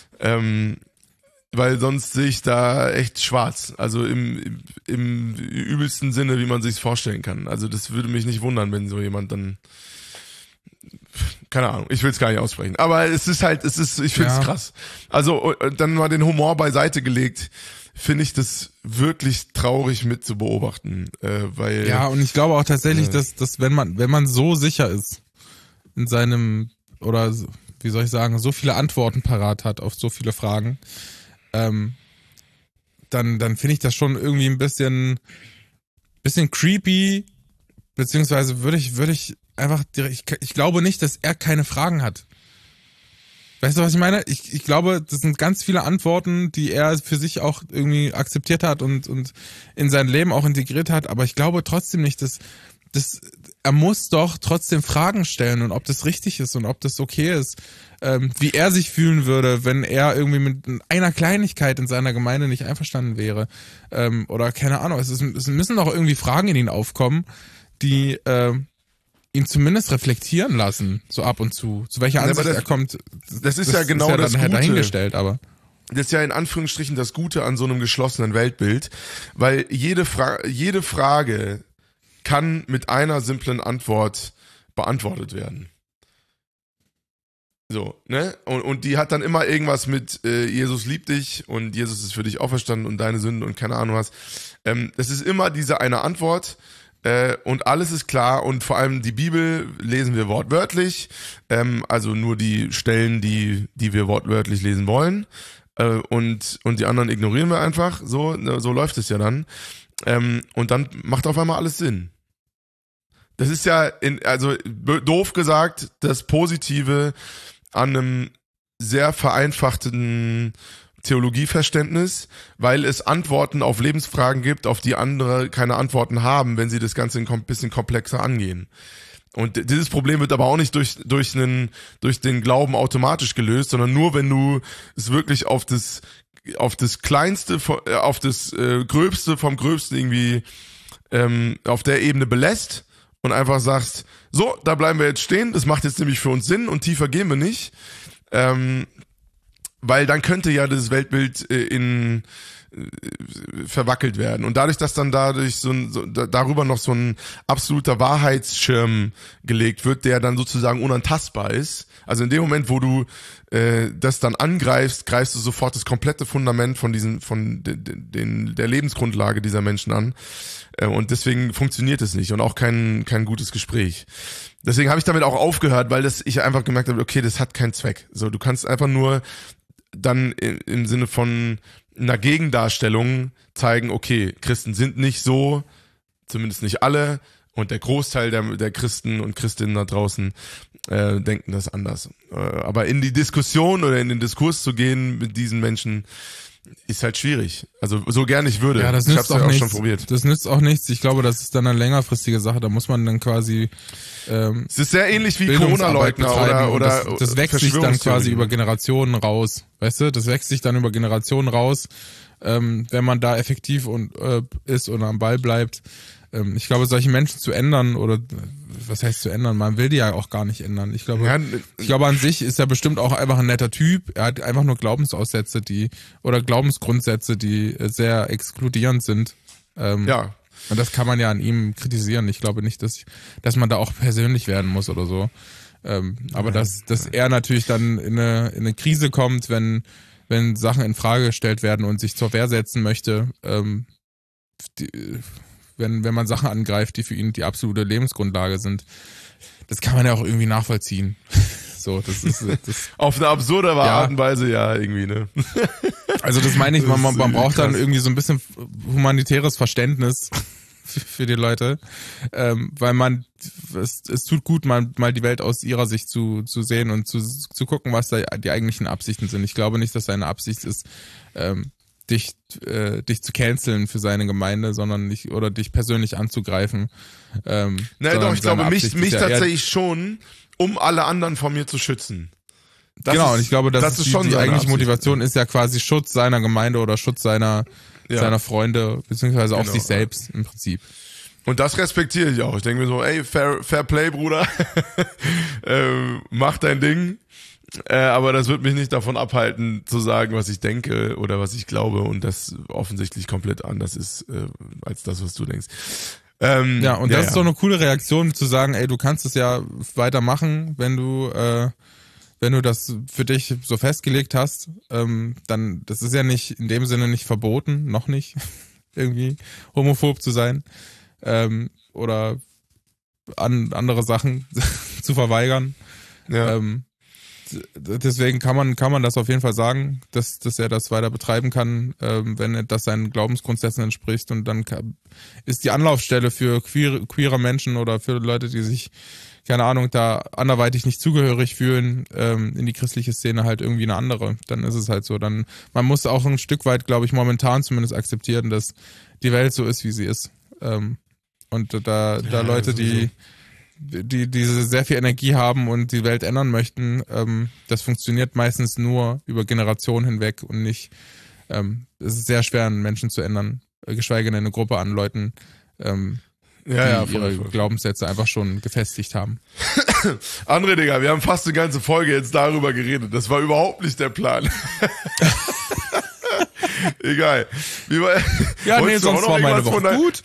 Weil sonst sehe ich da echt schwarz. Also im übelsten Sinne, wie man sich's vorstellen kann. Also das würde mich nicht wundern, wenn so jemand dann keine Ahnung, ich will es gar nicht aussprechen. Aber ich finde es krass. Also dann mal den Humor beiseite gelegt, finde ich das wirklich traurig mit zu beobachten, weil Ja, und ich glaube auch tatsächlich, dass wenn man so sicher ist in seinem, oder wie soll ich sagen, so viele Antworten parat hat auf so viele Fragen, dann finde ich das schon irgendwie ein bisschen creepy, beziehungsweise würde ich einfach, ich glaube nicht, dass er keine Fragen hat. Weißt du, was ich meine? Ich glaube, das sind ganz viele Antworten, die er für sich auch irgendwie akzeptiert hat und in sein Leben auch integriert hat, aber ich glaube trotzdem nicht, dass er muss doch trotzdem Fragen stellen und ob das richtig ist und ob das okay ist, wie er sich fühlen würde, wenn er irgendwie mit einer Kleinigkeit in seiner Gemeinde nicht einverstanden wäre, oder keine Ahnung, es müssen doch irgendwie Fragen in ihn aufkommen, die ihn zumindest reflektieren lassen, so ab und zu welcher Ansicht er kommt. Das ist ja genau das dann Gute. dahingestellt, aber Das ist ja in Anführungsstrichen das Gute an so einem geschlossenen Weltbild, weil jede Frage kann mit einer simplen Antwort beantwortet werden. So, ne? Und die hat dann immer irgendwas mit Jesus liebt dich und Jesus ist für dich auferstanden und deine Sünden und keine Ahnung was. Das ist immer diese eine Antwort und alles ist klar und vor allem die Bibel lesen wir wortwörtlich, also nur die Stellen, die wir wortwörtlich lesen wollen und die anderen ignorieren wir einfach. So läuft es ja dann. Und dann macht auf einmal alles Sinn. Das ist ja, doof gesagt, das Positive an einem sehr vereinfachten Theologieverständnis, weil es Antworten auf Lebensfragen gibt, auf die andere keine Antworten haben, wenn sie das Ganze ein bisschen komplexer angehen. Und dieses Problem wird aber auch nicht durch den Glauben automatisch gelöst, sondern nur, wenn du es wirklich auf das Kleinste, auf das Gröbste vom Gröbsten irgendwie auf der Ebene belässt und einfach sagst, so, da bleiben wir jetzt stehen, das macht jetzt nämlich für uns Sinn und tiefer gehen wir nicht, weil dann könnte ja das Weltbild verwackelt werden. Und dadurch, dass dann darüber noch so ein absoluter Wahrheitsschirm gelegt wird, der dann sozusagen unantastbar ist, also in dem Moment, wo du das dann angreifst, greifst du sofort das komplette Fundament der Lebensgrundlage dieser Menschen an. Und deswegen funktioniert es nicht und auch kein gutes Gespräch. Deswegen habe ich damit auch aufgehört, weil ich einfach gemerkt habe, okay, das hat keinen Zweck. So, du kannst einfach nur dann im Sinne von einer Gegendarstellung zeigen, okay, Christen sind nicht so, zumindest nicht alle, und der Großteil der Christen und Christinnen da draußen denken das anders. Aber in die Diskussion oder in den Diskurs zu gehen mit diesen Menschen ist halt schwierig. Also so gern ich würde. Ja, das ich nützt hab's auch ja nichts. schon probiert. Das nützt auch nichts. Ich glaube, das ist dann eine längerfristige Sache. Da muss man dann quasi Es ist sehr ähnlich wie Bildungsarbeit Corona-Leugner betreiben oder und das wächst sich dann quasi über Verschwörungstheorien. Generationen raus. Weißt du, das wächst sich dann über Generationen raus, wenn man da effektiv und ist und am Ball bleibt. Ich glaube, solche Menschen zu ändern oder was heißt zu ändern? Man will die ja auch gar nicht ändern. Ich glaube an sich ist er bestimmt auch einfach ein netter Typ. Er hat einfach nur Glaubensaussätze, oder Glaubensgrundsätze, die sehr exkludierend sind. Ja. Und das kann man ja an ihm kritisieren. Ich glaube nicht, dass man da auch persönlich werden muss oder so. Aber dass er natürlich dann in eine Krise kommt, wenn Sachen in Frage gestellt werden und sich zur Wehr setzen möchte, wenn man Sachen angreift, die für ihn die absolute Lebensgrundlage sind. Das kann man ja auch irgendwie nachvollziehen. So, das ist Auf eine absurde Ja. Art und Weise, ja, irgendwie, ne? also das meine ich, man Das ist braucht dann krass. irgendwie so ein bisschen humanitäres Verständnis für die Leute, weil es tut gut, mal die Welt aus ihrer Sicht zu sehen und zu gucken, was da die eigentlichen Absichten sind. Ich glaube nicht, dass seine Absicht ist, dich zu canceln für seine Gemeinde, sondern dich persönlich anzugreifen. Naja, Sondern doch, ich glaube, seine mich Absicht ist ja eher- tatsächlich schon, um alle anderen von mir zu schützen. Das genau, ist- und ich glaube, das ist schon die seine eigentliche Absicht. Motivation ist ja quasi Schutz seiner Gemeinde oder Schutz seiner Freunde, beziehungsweise auch Genau, sich selbst im Prinzip. Und das respektiere ich auch. Ich denke mir so, ey, fair play, Bruder. Mach dein Ding. Aber das wird mich nicht davon abhalten, zu sagen, was ich denke oder was ich glaube und das offensichtlich komplett anders ist, als das, was du denkst. Ja, und das ist doch eine coole Reaktion zu sagen, ey, du kannst es ja weitermachen, wenn du das für dich so festgelegt hast, dann, das ist ja nicht in dem Sinne nicht verboten, noch nicht, irgendwie homophob zu sein, oder andere Sachen zu verweigern. Ja. Deswegen kann man das auf jeden Fall sagen, dass er das weiter betreiben kann, wenn das seinen Glaubensgrundsätzen entspricht, und dann ist die Anlaufstelle für queere Menschen oder für Leute, die sich, keine Ahnung, da anderweitig nicht zugehörig fühlen, in die christliche Szene halt irgendwie eine andere. Dann ist es halt so. Dann, man muss auch ein Stück weit, glaube ich, momentan zumindest akzeptieren, dass die Welt so ist, wie sie ist. Und da Leute, die diese sehr viel Energie haben und die Welt ändern möchten, das funktioniert meistens nur über Generationen hinweg und nicht, es ist sehr schwer, einen Menschen zu ändern, geschweige denn eine Gruppe an Leuten, die ihre Glaubenssätze einfach schon gefestigt haben. André, Digga, wir haben fast eine ganze Folge jetzt darüber geredet. Das war überhaupt nicht der Plan. Egal. Ja, nee, sonst war meine Woche gut.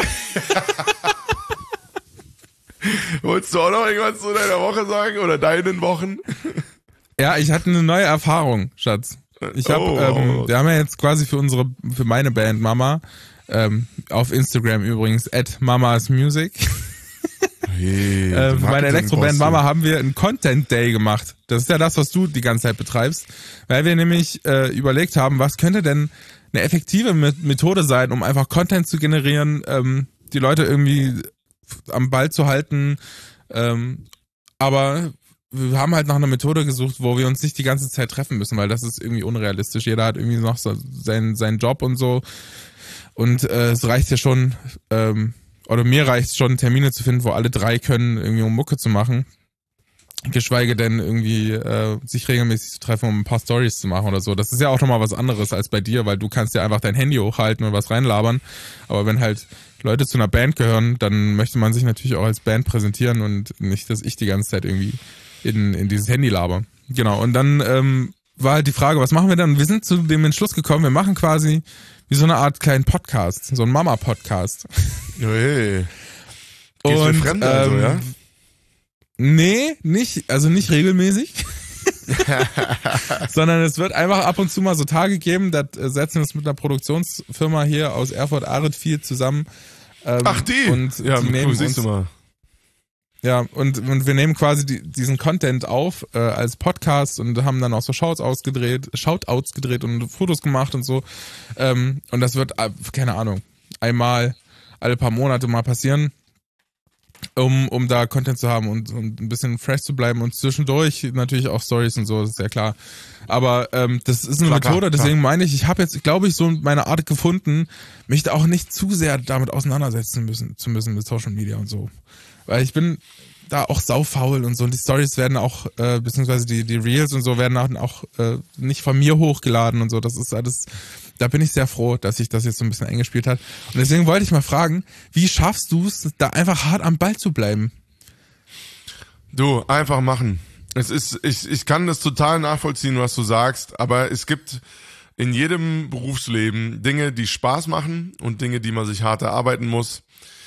Wolltest du auch noch irgendwas zu deiner Woche sagen oder deinen Wochen? Ja, ich hatte eine neue Erfahrung, Schatz. Wir haben ja jetzt quasi für meine Band Mama, auf Instagram übrigens, @mamasmusic. Hey, für meine Elektroband Mama haben wir einen Content Day gemacht. Das ist ja das, was du die ganze Zeit betreibst. Weil wir nämlich überlegt haben, was könnte denn eine effektive Methode sein, um einfach Content zu generieren, die Leute irgendwie am Ball zu halten, aber wir haben halt nach einer Methode gesucht, wo wir uns nicht die ganze Zeit treffen müssen, weil das ist irgendwie unrealistisch. Jeder hat irgendwie noch so seinen Job und so, und es reicht ja schon, oder mir reicht es schon, Termine zu finden, wo alle drei können, irgendwie um Mucke zu machen, geschweige denn irgendwie sich regelmäßig zu treffen, um ein paar Stories zu machen oder so. Das ist ja auch nochmal was anderes als bei dir, weil du kannst ja einfach dein Handy hochhalten und was reinlabern, aber wenn halt Leute zu einer Band gehören, dann möchte man sich natürlich auch als Band präsentieren und nicht, dass ich die ganze Zeit irgendwie in dieses Handy laber. Genau, und dann war halt die Frage, was machen wir dann? Wir sind zu dem Entschluss gekommen, wir machen quasi wie so eine Art kleinen Podcast, so ein Mama-Podcast. Hey. Gehst du fremd also, ja? Nee, nicht regelmäßig. Sondern es wird einfach ab und zu mal so Tage geben, da setzen wir uns mit einer Produktionsfirma hier aus Erfurt Arid 4 zusammen. Ach, die? Und ja, die nehmen siehst du mal. Ja, und wir nehmen quasi diesen Content auf als Podcast und haben dann auch so Shoutouts gedreht und Fotos gemacht und so. Und das wird, keine Ahnung, einmal alle paar Monate mal passieren, um da Content zu haben und ein bisschen fresh zu bleiben und zwischendurch natürlich auch Stories und so, das ist ja klar. Aber das ist eine Methode, deswegen meine ich habe jetzt, glaube ich, so meine Art gefunden, mich da auch nicht zu sehr damit auseinandersetzen zu müssen mit Social Media und so. Weil ich bin da auch saufaul und so, und die Stories werden auch, beziehungsweise die Reels und so werden auch nicht von mir hochgeladen und so. Das ist alles, da bin ich sehr froh, dass sich das jetzt so ein bisschen eingespielt hat. Und deswegen wollte ich mal fragen, wie schaffst du es, da einfach hart am Ball zu bleiben? Du, einfach machen. Ich kann das total nachvollziehen, was du sagst, aber es gibt in jedem Berufsleben Dinge, die Spaß machen und Dinge, die man sich hart erarbeiten muss.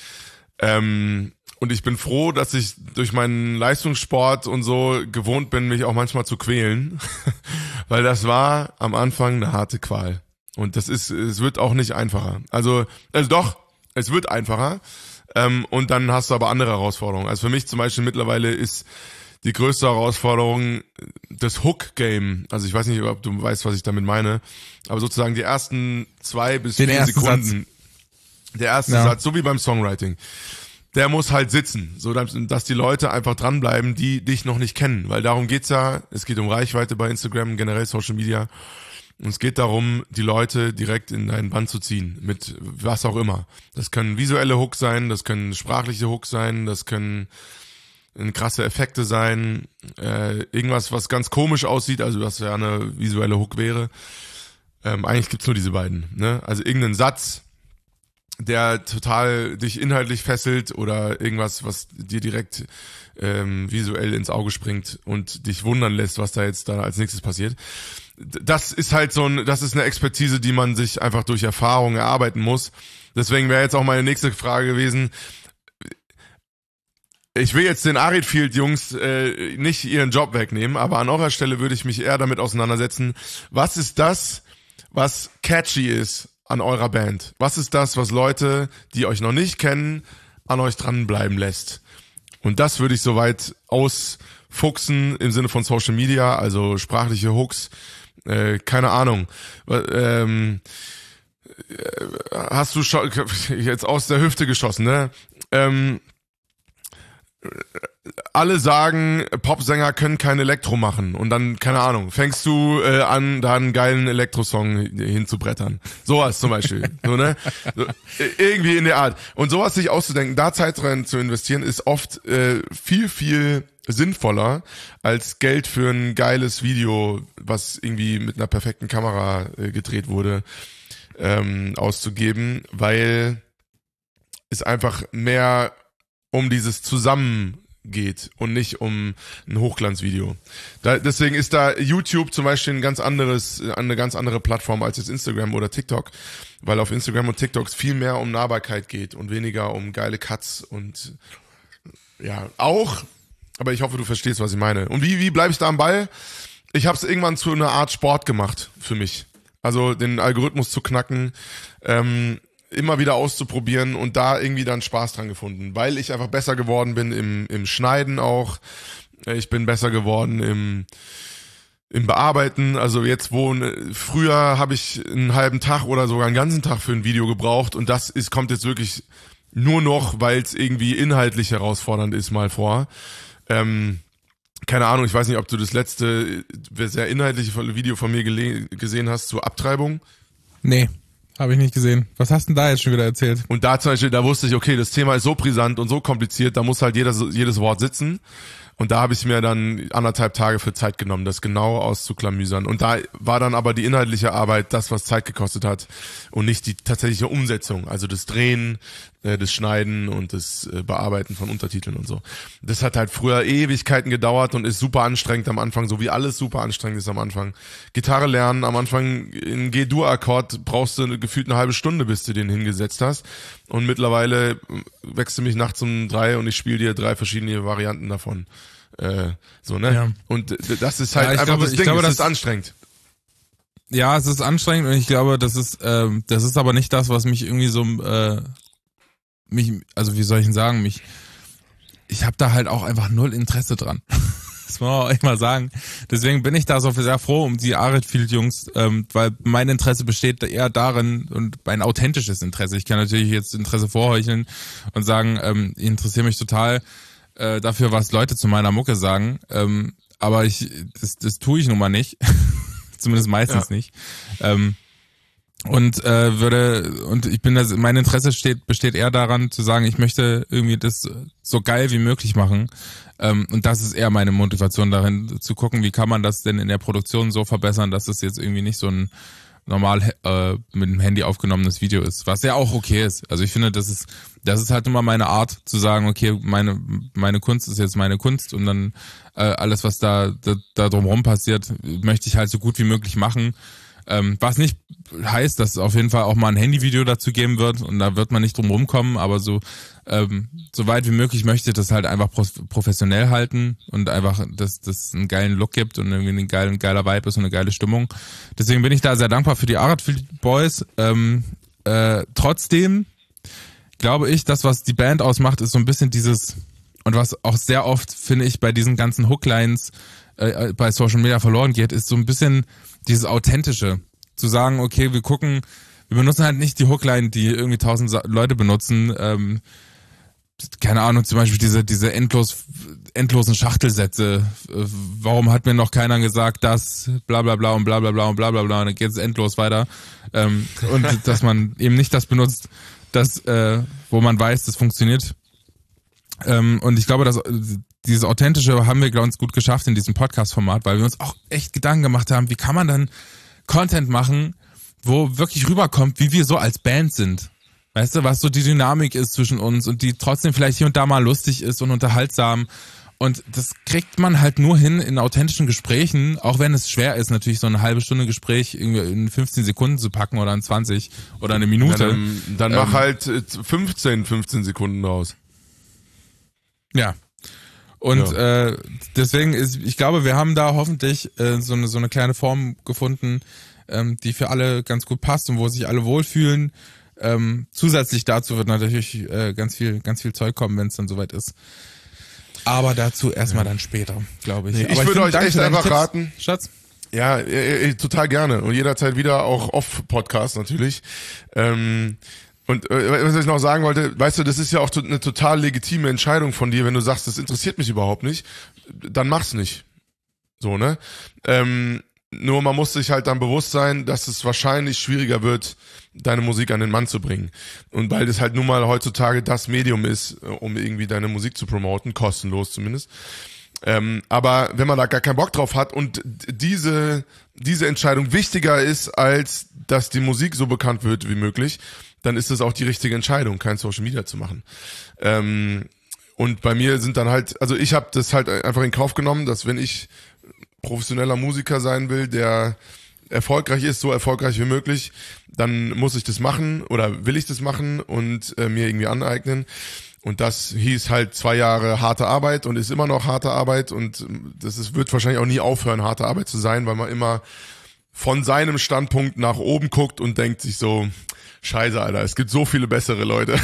Und ich bin froh, dass ich durch meinen Leistungssport und so gewohnt bin, mich auch manchmal zu quälen, weil das war am Anfang eine harte Qual. Und es wird auch nicht einfacher. Also doch, es wird einfacher. Und dann hast du aber andere Herausforderungen. Also für mich zum Beispiel mittlerweile ist die größte Herausforderung das Hook-Game. Also ich weiß nicht, ob du weißt, was ich damit meine, aber sozusagen die ersten 2 bis 4 Sekunden. Der erste Satz, so wie beim Songwriting. Der muss halt sitzen, so dass die Leute einfach dranbleiben, die dich noch nicht kennen, weil darum geht's ja. Es geht um Reichweite bei Instagram, generell Social Media, und es geht darum, die Leute direkt in deinen Bann zu ziehen, mit was auch immer. Das können visuelle Hooks sein, das können sprachliche Hooks sein, das können krasse Effekte sein, irgendwas, was ganz komisch aussieht, also was ja eine visuelle Hook wäre. Eigentlich gibt's nur diese beiden, ne? Also irgendeinen Satz, der total dich inhaltlich fesselt, oder irgendwas, was dir direkt visuell ins Auge springt und dich wundern lässt, was da jetzt da als nächstes passiert. das ist halt das ist eine Expertise, die man sich einfach durch Erfahrung erarbeiten muss. Deswegen wäre jetzt auch meine nächste Frage gewesen. Ich will jetzt den Aridfield-Jungs nicht ihren Job wegnehmen, aber an eurer Stelle würde ich mich eher damit auseinandersetzen, was ist das, was catchy ist an eurer Band? Was ist das, was Leute, die euch noch nicht kennen, an euch dranbleiben lässt? Und das würde ich soweit ausfuchsen im Sinne von Social Media, also sprachliche Hooks, keine Ahnung. Hast du schon jetzt aus der Hüfte geschossen, ne? Alle sagen, Popsänger können kein Elektro machen und dann, keine Ahnung, fängst du an, da einen geilen Elektrosong hinzubrettern. Sowas zum Beispiel. So, ne? So, irgendwie in der Art. Und sowas sich auszudenken, da Zeit rein zu investieren, ist oft viel, viel sinnvoller als Geld für ein geiles Video, was irgendwie mit einer perfekten Kamera gedreht wurde, auszugeben, weil es einfach mehr um dieses Zusammen geht und nicht um ein Hochglanzvideo. Deswegen ist da YouTube zum Beispiel eine ganz andere Plattform als jetzt Instagram oder TikTok, weil auf Instagram und TikTok es viel mehr um Nahbarkeit geht und weniger um geile Cuts und ja, auch, aber ich hoffe, du verstehst, was ich meine. Und wie bleibe ich da am Ball? Ich habe es irgendwann zu einer Art Sport gemacht für mich. Also den Algorithmus zu knacken, immer wieder auszuprobieren und da irgendwie dann Spaß dran gefunden, weil ich einfach besser geworden bin im Schneiden auch. Ich bin besser geworden im Bearbeiten. Also jetzt früher habe ich einen halben Tag oder sogar einen ganzen Tag für ein Video gebraucht und das kommt jetzt wirklich nur noch, weil es irgendwie inhaltlich herausfordernd ist, mal vor. Keine Ahnung, ich weiß nicht, ob du das letzte sehr inhaltliche Video von mir gesehen hast zur Abtreibung. Nee. Habe ich nicht gesehen. Was hast du denn da jetzt schon wieder erzählt? Und da zum Beispiel, da wusste ich, okay, das Thema ist so brisant und so kompliziert, da muss halt jedes Wort sitzen. Und da habe ich mir dann 1,5 Tage für Zeit genommen, das genau auszuklamüsern. Und da war dann aber die inhaltliche Arbeit das, was Zeit gekostet hat und nicht die tatsächliche Umsetzung. Also das Drehen, das Schneiden und das Bearbeiten von Untertiteln und so. Das hat halt früher Ewigkeiten gedauert und ist super anstrengend am Anfang, so wie alles super anstrengend ist am Anfang. Gitarre lernen, am Anfang in G-Dur-Akkord brauchst du gefühlt eine halbe Stunde, bis du den hingesetzt hast. Und mittlerweile wächst du mich nachts um 3 und ich spiele dir 3 verschiedene Varianten davon. So, ne? Ja. Und das ist halt einfach das Ding, das ist anstrengend. Ja, es ist anstrengend und ich glaube, das ist aber nicht das, was mich irgendwie so, also wie soll ich denn sagen, ich habe da halt auch einfach null Interesse dran. Das muss man auch echt mal sagen. Deswegen bin ich da so sehr froh um die Aridfield-Jungs, weil mein Interesse besteht eher darin und mein authentisches Interesse. Ich kann natürlich jetzt Interesse vorheucheln und sagen, ich interessiere mich total dafür, was Leute zu meiner Mucke sagen, aber das tue ich nun mal nicht, zumindest meistens nicht. Mein Interesse besteht eher daran zu sagen, ich möchte irgendwie das so geil wie möglich machen, und das ist eher meine Motivation darin, zu gucken, wie kann man das denn in der Produktion so verbessern, dass es jetzt irgendwie nicht so ein normal mit dem Handy aufgenommenes Video ist, was ja auch okay ist. Also ich finde, das ist halt immer meine Art zu sagen, okay, meine Kunst ist jetzt meine Kunst und dann alles, was da drumherum passiert, möchte ich halt so gut wie möglich machen. Was nicht heißt, dass es auf jeden Fall auch mal ein Handyvideo dazu geben wird und da wird man nicht drum rumkommen, aber so weit wie möglich möchte ich das halt einfach professionell halten und einfach, dass das einen geilen Look gibt und irgendwie ein geiler Vibe ist und eine geile Stimmung. Deswegen bin ich da sehr dankbar für die Aridfield Boys. Trotzdem glaube ich, das, was die Band ausmacht, ist so ein bisschen dieses, und was auch sehr oft, finde ich, bei diesen ganzen Hooklines bei Social Media verloren geht, ist so ein bisschen dieses Authentische. Zu sagen, okay, wir benutzen halt nicht die Hookline, die irgendwie 1000 Leute benutzen, keine Ahnung, zum Beispiel diese endlosen Schachtelsätze. Warum hat mir noch keiner gesagt, dass bla bla bla und bla bla bla und bla bla bla und dann geht es endlos weiter. Und dass man eben nicht das benutzt, wo man weiß, das funktioniert. Und ich glaube, dass dieses Authentische haben wir, glaube ich, gut geschafft in diesem Podcast-Format, weil wir uns auch echt Gedanken gemacht haben, wie kann man dann Content machen, wo wirklich rüberkommt, wie wir so als Band sind. Weißt du, was so die Dynamik ist zwischen uns und die trotzdem vielleicht hier und da mal lustig ist und unterhaltsam Und das kriegt man halt nur hin in authentischen Gesprächen, auch wenn es schwer ist, natürlich so eine halbe Stunde Gespräch irgendwie in 15 Sekunden zu packen oder in 20 oder eine Minute. Dann mach halt 15 Sekunden raus. Ja. Und deswegen ich glaube, wir haben da hoffentlich so eine kleine Form gefunden, die für alle ganz gut passt und wo sich alle wohlfühlen. Zusätzlich dazu wird natürlich ganz viel Zeug kommen, wenn es dann soweit ist. Aber dazu erstmal dann später, glaube ich. Nee, Aber ich würde euch echt einfach Tipps, raten. Schatz? Ja, total gerne. Und jederzeit wieder auch Off-Podcast natürlich. Und was ich noch sagen wollte, weißt du, das ist ja auch eine total legitime Entscheidung von dir, wenn du sagst, das interessiert mich überhaupt nicht, dann mach's nicht. So, ne? Nur man muss sich halt dann bewusst sein, dass es wahrscheinlich schwieriger wird, deine Musik an den Mann zu bringen. Und weil das halt nun mal heutzutage das Medium ist, um irgendwie deine Musik zu promoten, kostenlos zumindest. Aber wenn man da gar keinen Bock drauf hat und diese Entscheidung wichtiger ist, als dass die Musik so bekannt wird wie möglich, dann ist das auch die richtige Entscheidung, kein Social Media zu machen. Und bei mir sind dann halt, also ich habe das halt einfach in Kauf genommen, dass wenn ich professioneller Musiker sein will, der erfolgreich ist, so erfolgreich wie möglich, dann muss ich das machen oder will ich das machen und mir irgendwie aneignen. Und das hieß halt 2 Jahre harte Arbeit und ist immer noch harte Arbeit und wird wahrscheinlich auch nie aufhören, harte Arbeit zu sein, weil man immer von seinem Standpunkt nach oben guckt und denkt sich so, Scheiße, Alter, es gibt so viele bessere Leute.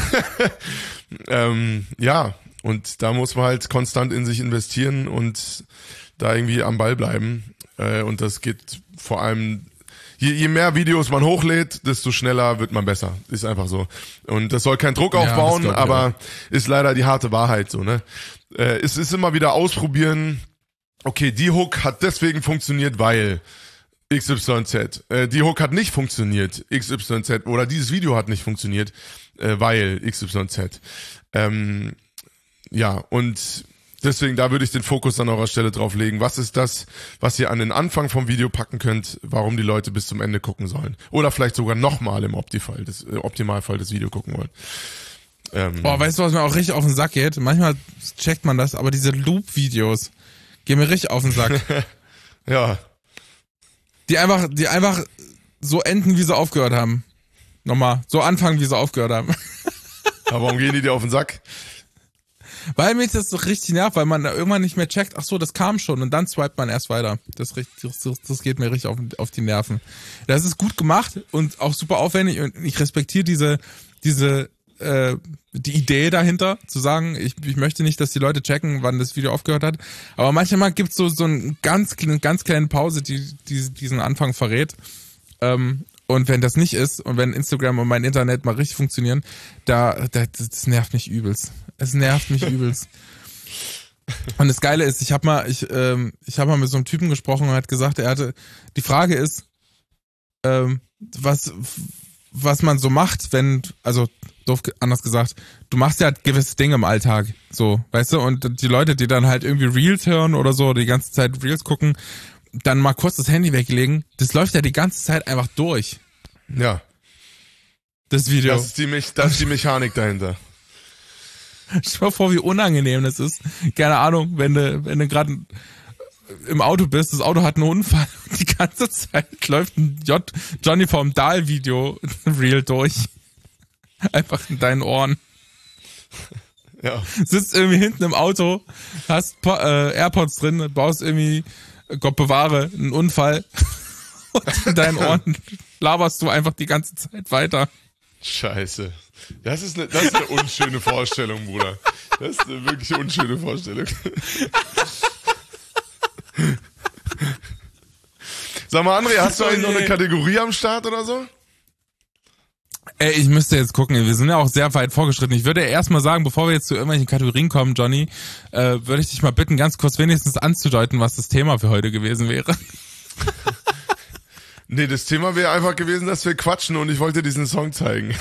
Ja, und da muss man halt konstant in sich investieren und da irgendwie am Ball bleiben. Und das geht vor allem, je mehr Videos man hochlädt, desto schneller wird man besser. Ist einfach so. Und das soll keinen Druck aufbauen, aber ist leider die harte Wahrheit so, ne? Es ist immer wieder ausprobieren, okay, die Hook hat deswegen funktioniert, weil XYZ. Die Hook hat nicht funktioniert, XYZ. Oder dieses Video hat nicht funktioniert, weil XYZ. Ja, und deswegen, da würde ich den Fokus an eurer Stelle drauf legen. Was ist das, was ihr an den Anfang vom Video packen könnt, warum die Leute bis zum Ende gucken sollen? Oder vielleicht sogar nochmal im Optimalfall das Video gucken wollen. Weißt du, was mir auch richtig auf den Sack geht? Manchmal checkt man das, aber diese Loop-Videos gehen mir richtig auf den Sack. Ja. Die einfach so enden, wie sie aufgehört haben. Nochmal, so anfangen, wie sie aufgehört haben. Aber warum gehen die dir auf den Sack? Weil mich das so richtig nervt, weil man da irgendwann nicht mehr checkt, ach so, das kam schon und dann swipet man erst weiter. Das geht mir richtig auf die Nerven. Das ist gut gemacht und auch super aufwendig und ich respektiere die Idee dahinter, zu sagen, ich möchte nicht, dass die Leute checken, wann das Video aufgehört hat. Aber manchmal gibt's so eine ganz kleine Pause, die diesen Anfang verrät. Und wenn das nicht ist und wenn Instagram und mein Internet mal richtig funktionieren, das nervt mich übelst. Es nervt mich übelst. Und das Geile ist, ich habe mal mit so einem Typen gesprochen und er hat gesagt, die Frage ist, was man so macht, also doof anders gesagt, du machst ja gewisse Dinge im Alltag, so, weißt du, und die Leute, die dann halt irgendwie Reels hören oder so, die ganze Zeit Reels gucken, dann mal kurz das Handy weglegen, das läuft ja die ganze Zeit einfach durch. Ja. Das Video. Das ist die Mechanik dahinter. Stell dir mal vor, wie unangenehm das ist. Keine Ahnung, wenn du gerade im Auto bist, das Auto hat einen Unfall und die ganze Zeit läuft ein Johnny vom Dahl Video Reel durch. Einfach in deinen Ohren. Ja. Sitzt irgendwie hinten im Auto, hast AirPods drin, baust irgendwie, Gott bewahre, einen Unfall und in deinen Ohren laberst du einfach die ganze Zeit weiter. Scheiße. Das ist eine unschöne Vorstellung, Bruder. Das ist eine wirklich unschöne Vorstellung. Sag mal, André, hast du eigentlich noch eine Kategorie am Start oder so? Ey, ich müsste jetzt gucken, wir sind ja auch sehr weit vorgeschritten. Ich würde erst mal sagen, bevor wir jetzt zu irgendwelchen Kategorien kommen, Johnny, würde ich dich mal bitten, ganz kurz wenigstens anzudeuten, was das Thema für heute gewesen wäre. Nee, das Thema wäre einfach gewesen, dass wir quatschen und ich wollte diesen Song zeigen.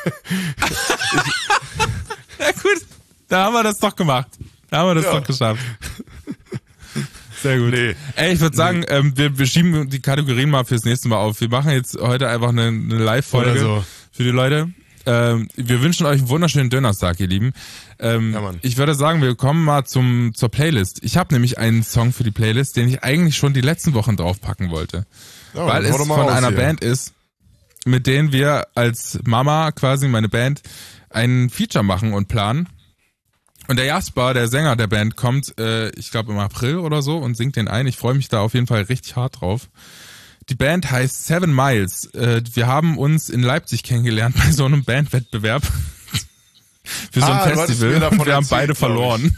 Ja gut, da haben wir das doch gemacht. Da haben wir das doch geschafft. Sehr gut. Nee. Ey, ich würde sagen, wir schieben die Kategorien mal fürs nächste Mal auf. Wir machen jetzt heute einfach eine Live-Folge für die Leute. Wir wünschen euch einen wunderschönen Donnerstag, ihr Lieben. Mann. Ich würde sagen, wir kommen mal zur Playlist. Ich habe nämlich einen Song für die Playlist, den ich eigentlich schon die letzten Wochen draufpacken wollte. Ja, weil es von einer Band ist, mit denen wir als Mama, quasi meine Band, ein Feature machen und planen. Und der Jasper, der Sänger der Band, kommt, ich glaube im April oder so und singt den ein. Ich freue mich da auf jeden Fall richtig hart drauf. Die Band heißt 7 Miles. Wir haben uns in Leipzig kennengelernt bei so einem Bandwettbewerb für so ein Festival. Und wir haben beide verloren.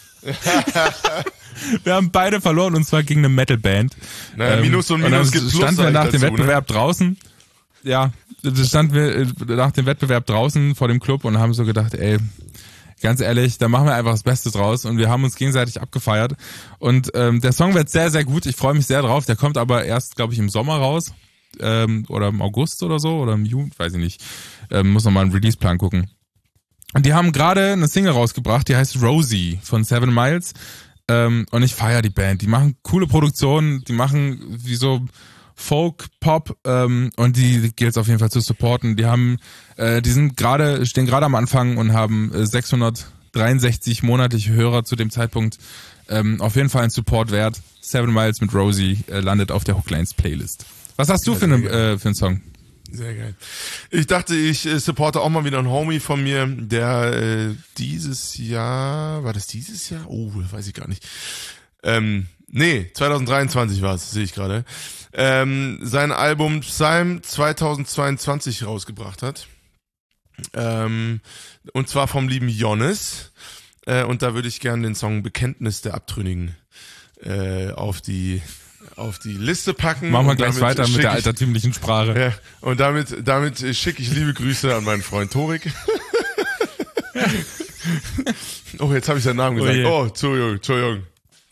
Wir haben beide verloren und zwar gegen eine Metalband. Naja, Minus und Minus gibt Plus. Standen wir nach dem dazu, Wettbewerb draußen. Ja, standen wir nach dem Wettbewerb draußen vor dem Club und haben so gedacht, ey, ganz ehrlich, da machen wir einfach das Beste draus und wir haben uns gegenseitig abgefeiert und der Song wird sehr, sehr gut, ich freue mich sehr drauf, der kommt aber erst, glaube ich, im Sommer raus oder im August oder so oder im Juni, weiß ich nicht, muss nochmal einen Release-Plan gucken. Und die haben gerade eine Single rausgebracht, die heißt Rosie von 7 Miles und ich feiere die Band, die machen coole Produktionen, die machen wie so Folk, Pop und die gilt es auf jeden Fall zu supporten. Die stehen gerade am Anfang und haben 663 monatliche Hörer zu dem Zeitpunkt. Auf jeden Fall ein Support wert. 7 Miles mit Rosie landet auf der Hooklines Playlist. Was hast du für einen Song? Sehr geil. Ich dachte, ich supporte auch mal wieder einen Homie von mir, der dieses Jahr, war das dieses Jahr? Oh, weiß ich gar nicht. Nee, 2023 war es, sehe ich gerade. Sein Album Psalm 2022 rausgebracht hat. Und zwar vom lieben Jonas. Und da würde ich gerne den Song Bekenntnis der Abtrünnigen auf die Liste packen. Machen wir gleich weiter mit der altertümlichen Sprache. Ja, und damit schicke ich liebe Grüße an meinen Freund Torik. Oh, jetzt habe ich seinen Namen gesagt. Oh, Entschuldigung.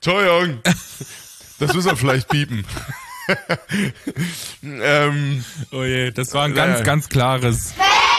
Das müssen wir vielleicht piepen. Oh je, das war ein ganz klares.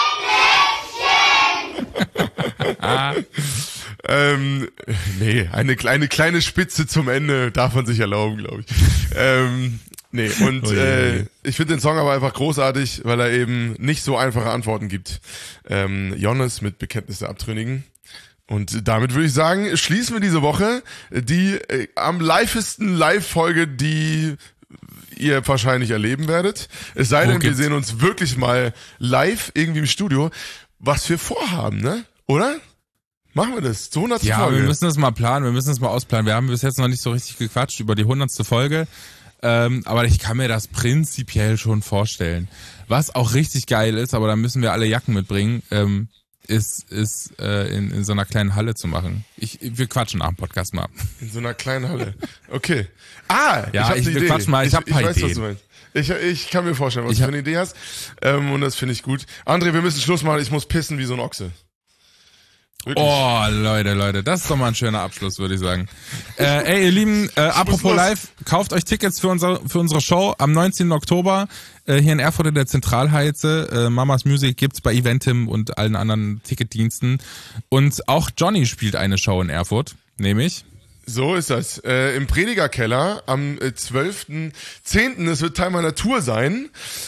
Nee, eine kleine Spitze zum Ende darf man sich erlauben, glaube ich. Nee, und ich finde den Song aber einfach großartig, weil er eben nicht so einfache Antworten gibt. Jonas mit Bekenntnis der Abtrünnigen. Und damit würde ich sagen, schließen wir diese Woche die am livesten Live-Folge, die ihr wahrscheinlich erleben werdet. Es sei denn, wir sehen uns wirklich mal live irgendwie im Studio. Was wir vorhaben, ne? Oder? Machen wir das? Zur 100. Ja, Folge. wir müssen das mal planen, wir müssen das mal ausplanen. Wir haben bis jetzt noch nicht so richtig gequatscht über die 100. Folge. Aber ich kann mir das prinzipiell schon vorstellen. Was auch richtig geil ist, aber da müssen wir alle Jacken mitbringen, ist in so einer kleinen Halle zu machen. Wir quatschen nach dem Podcast mal. In so einer kleinen Halle. Okay. Ja, wir quatschen mal. Ich habe ein paar weiß, Ideen. was du meinst. Ich kann mir vorstellen, was du für eine Idee hast. Und das finde ich gut. André, wir müssen Schluss machen. Ich muss pissen wie so ein Ochse. Wirklich. Oh, Leute, das ist doch mal ein schöner Abschluss, würde ich sagen. Ey, ihr Lieben, apropos live, kauft euch Tickets für unsere Show am 19. Oktober hier in Erfurt in der Zentralheize. Mamas Music gibt's bei Eventim und allen anderen Ticketdiensten. Und auch Johnny spielt eine Show in Erfurt, nämlich. So ist das. Im Predigerkeller am 12.10. Es wird Teil meiner Tour sein.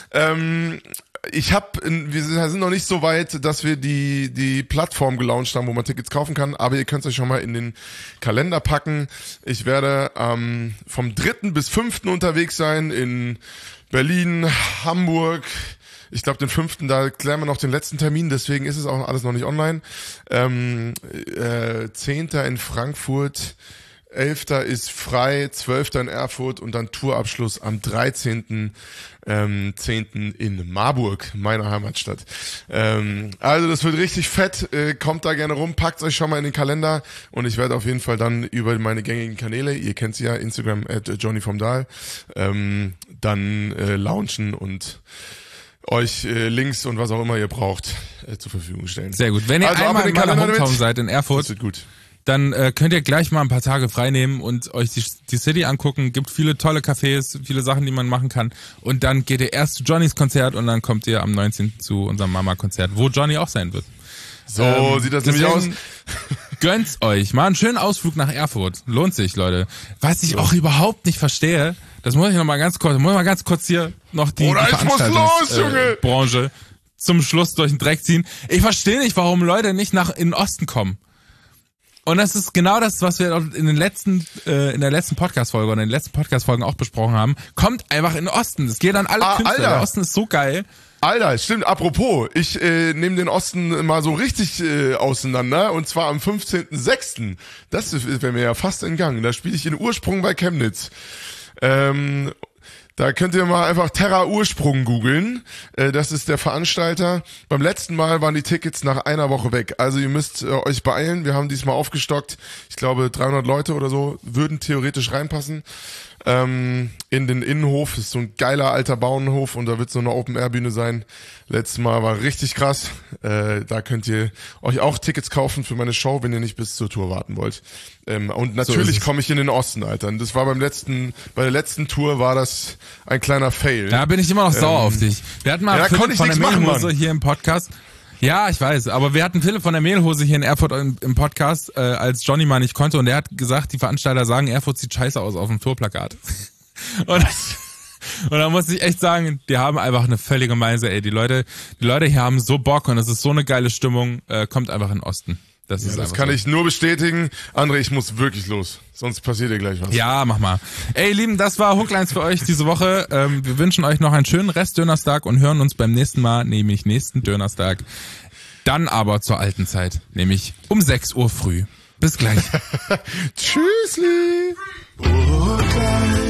Wir sind noch nicht so weit, dass wir die Plattform gelauncht haben, wo man Tickets kaufen kann, aber ihr könnt es euch schon mal in den Kalender packen. Ich werde vom 3. bis 5. unterwegs sein in Berlin, Hamburg. Ich glaube, den 5. da klären wir noch den letzten Termin, deswegen ist es auch alles noch nicht online. 10. in Frankfurt, 11. ist frei, 12. in Erfurt und dann Tourabschluss am 13.10. in Marburg, meiner Heimatstadt. Also das wird richtig fett, kommt da gerne rum, packt euch schon mal in den Kalender und ich werde auf jeden Fall dann über meine gängigen Kanäle, ihr kennt sie ja, Instagram @JohnnyVomDahl, dann launchen und euch Links und was auch immer ihr braucht zur Verfügung stellen. Sehr gut. Wenn ihr also einmal in meiner Hometown mit. seid in Erfurt, das wird gut. Dann könnt ihr gleich mal ein paar Tage frei nehmen und euch die City angucken. Gibt viele tolle Cafés, viele Sachen, die man machen kann. Und dann geht ihr erst zu Johnnys Konzert und dann kommt ihr am 19. zu unserem Mama-Konzert, wo Johnny auch sein wird. So sieht das nämlich aus. Gönnt's euch. Mal einen schönen Ausflug nach Erfurt. Lohnt sich, Leute. Was ich auch überhaupt nicht verstehe, das muss ich noch mal ganz kurz hier noch die Veranstaltungsbranche zum Schluss durch den Dreck ziehen. Ich verstehe nicht, warum Leute nicht in den Osten kommen. Und das ist genau das, was wir in der letzten Podcast-Folge oder in den letzten Podcast-Folgen auch besprochen haben. Kommt einfach in den Osten. Das geht an alle Künstler. Alter. Der Osten ist so geil. Alter, stimmt, apropos, ich nehme den Osten mal so richtig auseinander, und zwar am 15.06. Das wäre mir ja fast entgangen. Da spiele ich in Ursprung bei Chemnitz. Da könnt ihr mal einfach Terra Ursprung googeln. Das ist der Veranstalter. Beim letzten Mal waren die Tickets nach einer Woche weg. Also ihr müsst euch beeilen. Wir haben diesmal aufgestockt. Ich glaube 300 Leute oder so würden theoretisch reinpassen. In den Innenhof. Das ist so ein geiler alter Bauernhof und da wird so eine Open-Air-Bühne sein. Letztes Mal war richtig krass. Da könnt ihr euch auch Tickets kaufen für meine Show, wenn ihr nicht bis zur Tour warten wollt. Und natürlich komme ich in den Osten, Alter. Und das war bei der letzten Tour war das ein kleiner Fail. Da bin ich immer noch sauer auf dich. Wir hatten mal Philipp von der Mehlhose hier im Podcast. Ja, ich weiß, aber wir hatten Philipp von der Mehlhose hier in Erfurt im Podcast, als Johnny mal nicht konnte, und der hat gesagt, die Veranstalter sagen, Erfurt sieht scheiße aus auf dem Tourplakat. Und da muss ich echt sagen, die haben einfach eine völlige Meise, ey. Die Leute hier haben so Bock und es ist so eine geile Stimmung, kommt einfach in den Osten. Das kann ich nur bestätigen. André, ich muss wirklich los. Sonst passiert dir gleich was. Ja, mach mal. Ey, Lieben, das war Hooklines für euch diese Woche. Wir wünschen euch noch einen schönen Rest Dönerstag und hören uns beim nächsten Mal, nämlich nächsten Dönerstag. Dann aber zur alten Zeit, nämlich um 6 Uhr früh. Bis gleich. Tschüssli. Hooklines.